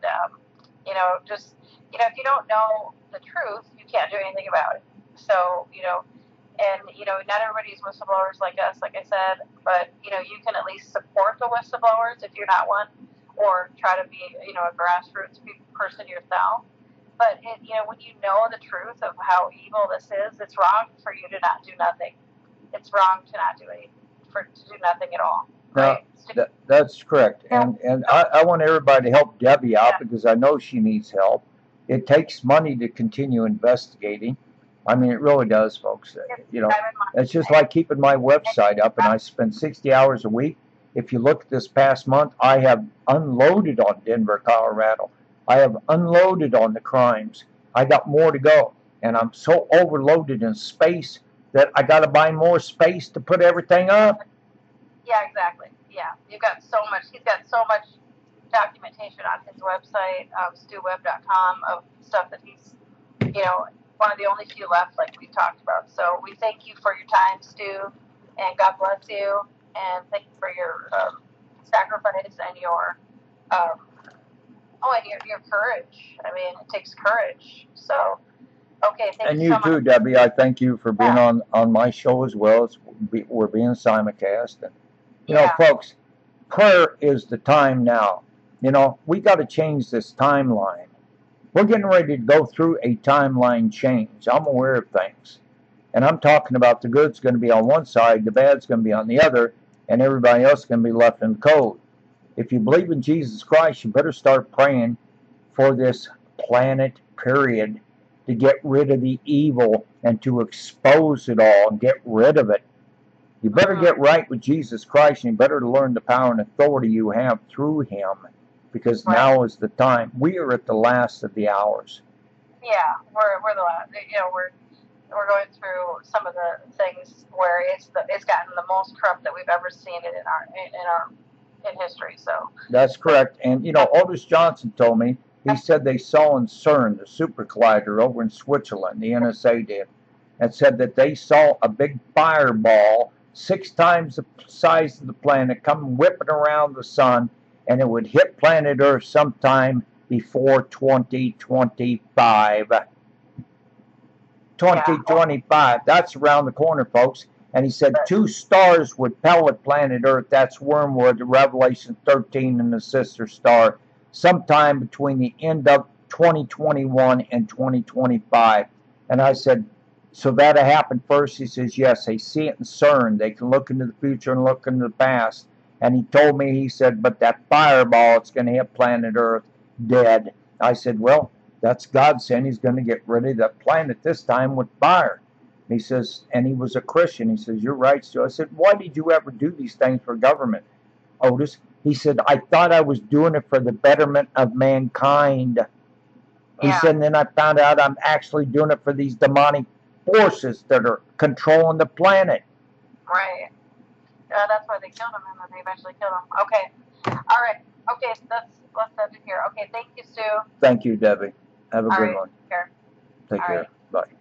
if you don't know the truth, you can't do anything about it. So not everybody's whistleblowers like us, like I said, but you can at least support the whistleblowers if you're not one, or try to be a grassroots person yourself. But when you know the truth of how evil this is, it's wrong for you to not do nothing. It's wrong to not do anything, to do nothing at all. Right? That's correct. And I want everybody to help Debbie out, because I know she needs help. It takes money to continue investigating. I mean, it really does, folks. It's just like keeping my website up, and I spend 60 hours a week. If you look at this past month, I have unloaded on Denver, Colorado. I have unloaded on the crimes. I got more to go, and I'm so overloaded in space that I got to buy more space to put everything up. Yeah, exactly. Yeah, you've got so much. He's got so much documentation documentation on his website, stewweb.com, of stuff that he's, one of the only few left, like we talked about. So we thank you for your time, Stu, and God bless you, and thank you for your sacrifice and your and your courage. I mean, it takes courage. So, okay, thank And you you so too, much. Debbie. I thank you for being on my show as well. We're being simulcast. And, you know, folks, prayer is the time now. We got to change this timeline. We're getting ready to go through a timeline change. I'm aware of things. And I'm talking about the good's going to be on one side, the bad's going to be on the other, and everybody else is going to be left in the cold. If you believe in Jesus Christ, you better start praying for this planet, period, to get rid of the evil and to expose it all and get rid of it. You better get right with Jesus Christ, and you better learn the power and authority you have through him, because now is the time. We are at the last of the hours. Yeah, we're the last. We're going through some of the things where it's gotten the most corrupt that we've ever seen it in history. So that's correct. And Otis Johnson told me, he said they saw in CERN, the super collider over in Switzerland, the NSA did, and said that they saw a big fireball 6 times the size of the planet come whipping around the sun, and it would hit planet Earth sometime before 2025. 2025, that's around the corner, folks. And he said 2 stars would pellet planet Earth. That's Wormwood, Revelation 13, and the sister star, sometime between the end of 2021 and 2025. And I said, so that'll happen first? He says, yes, they see it in CERN. They can look into the future and look into the past. And he told me, he said, but that fireball, it's going to hit planet Earth dead. I said, well, that's God saying he's going to get rid of that planet this time with fire. He says, and he was a Christian. He says, you're right, Stu. I said, why did you ever do these things for government, Otis? He said, I thought I was doing it for the betterment of mankind. He said, and then I found out I'm actually doing it for these demonic forces that are controlling the planet. Right. That's why they killed him, and then they eventually killed him. Okay. All right. Okay, let's end it here. Okay, thank you, Stu. Thank you, Debbie. Have a good one. Take care. Take care. Bye.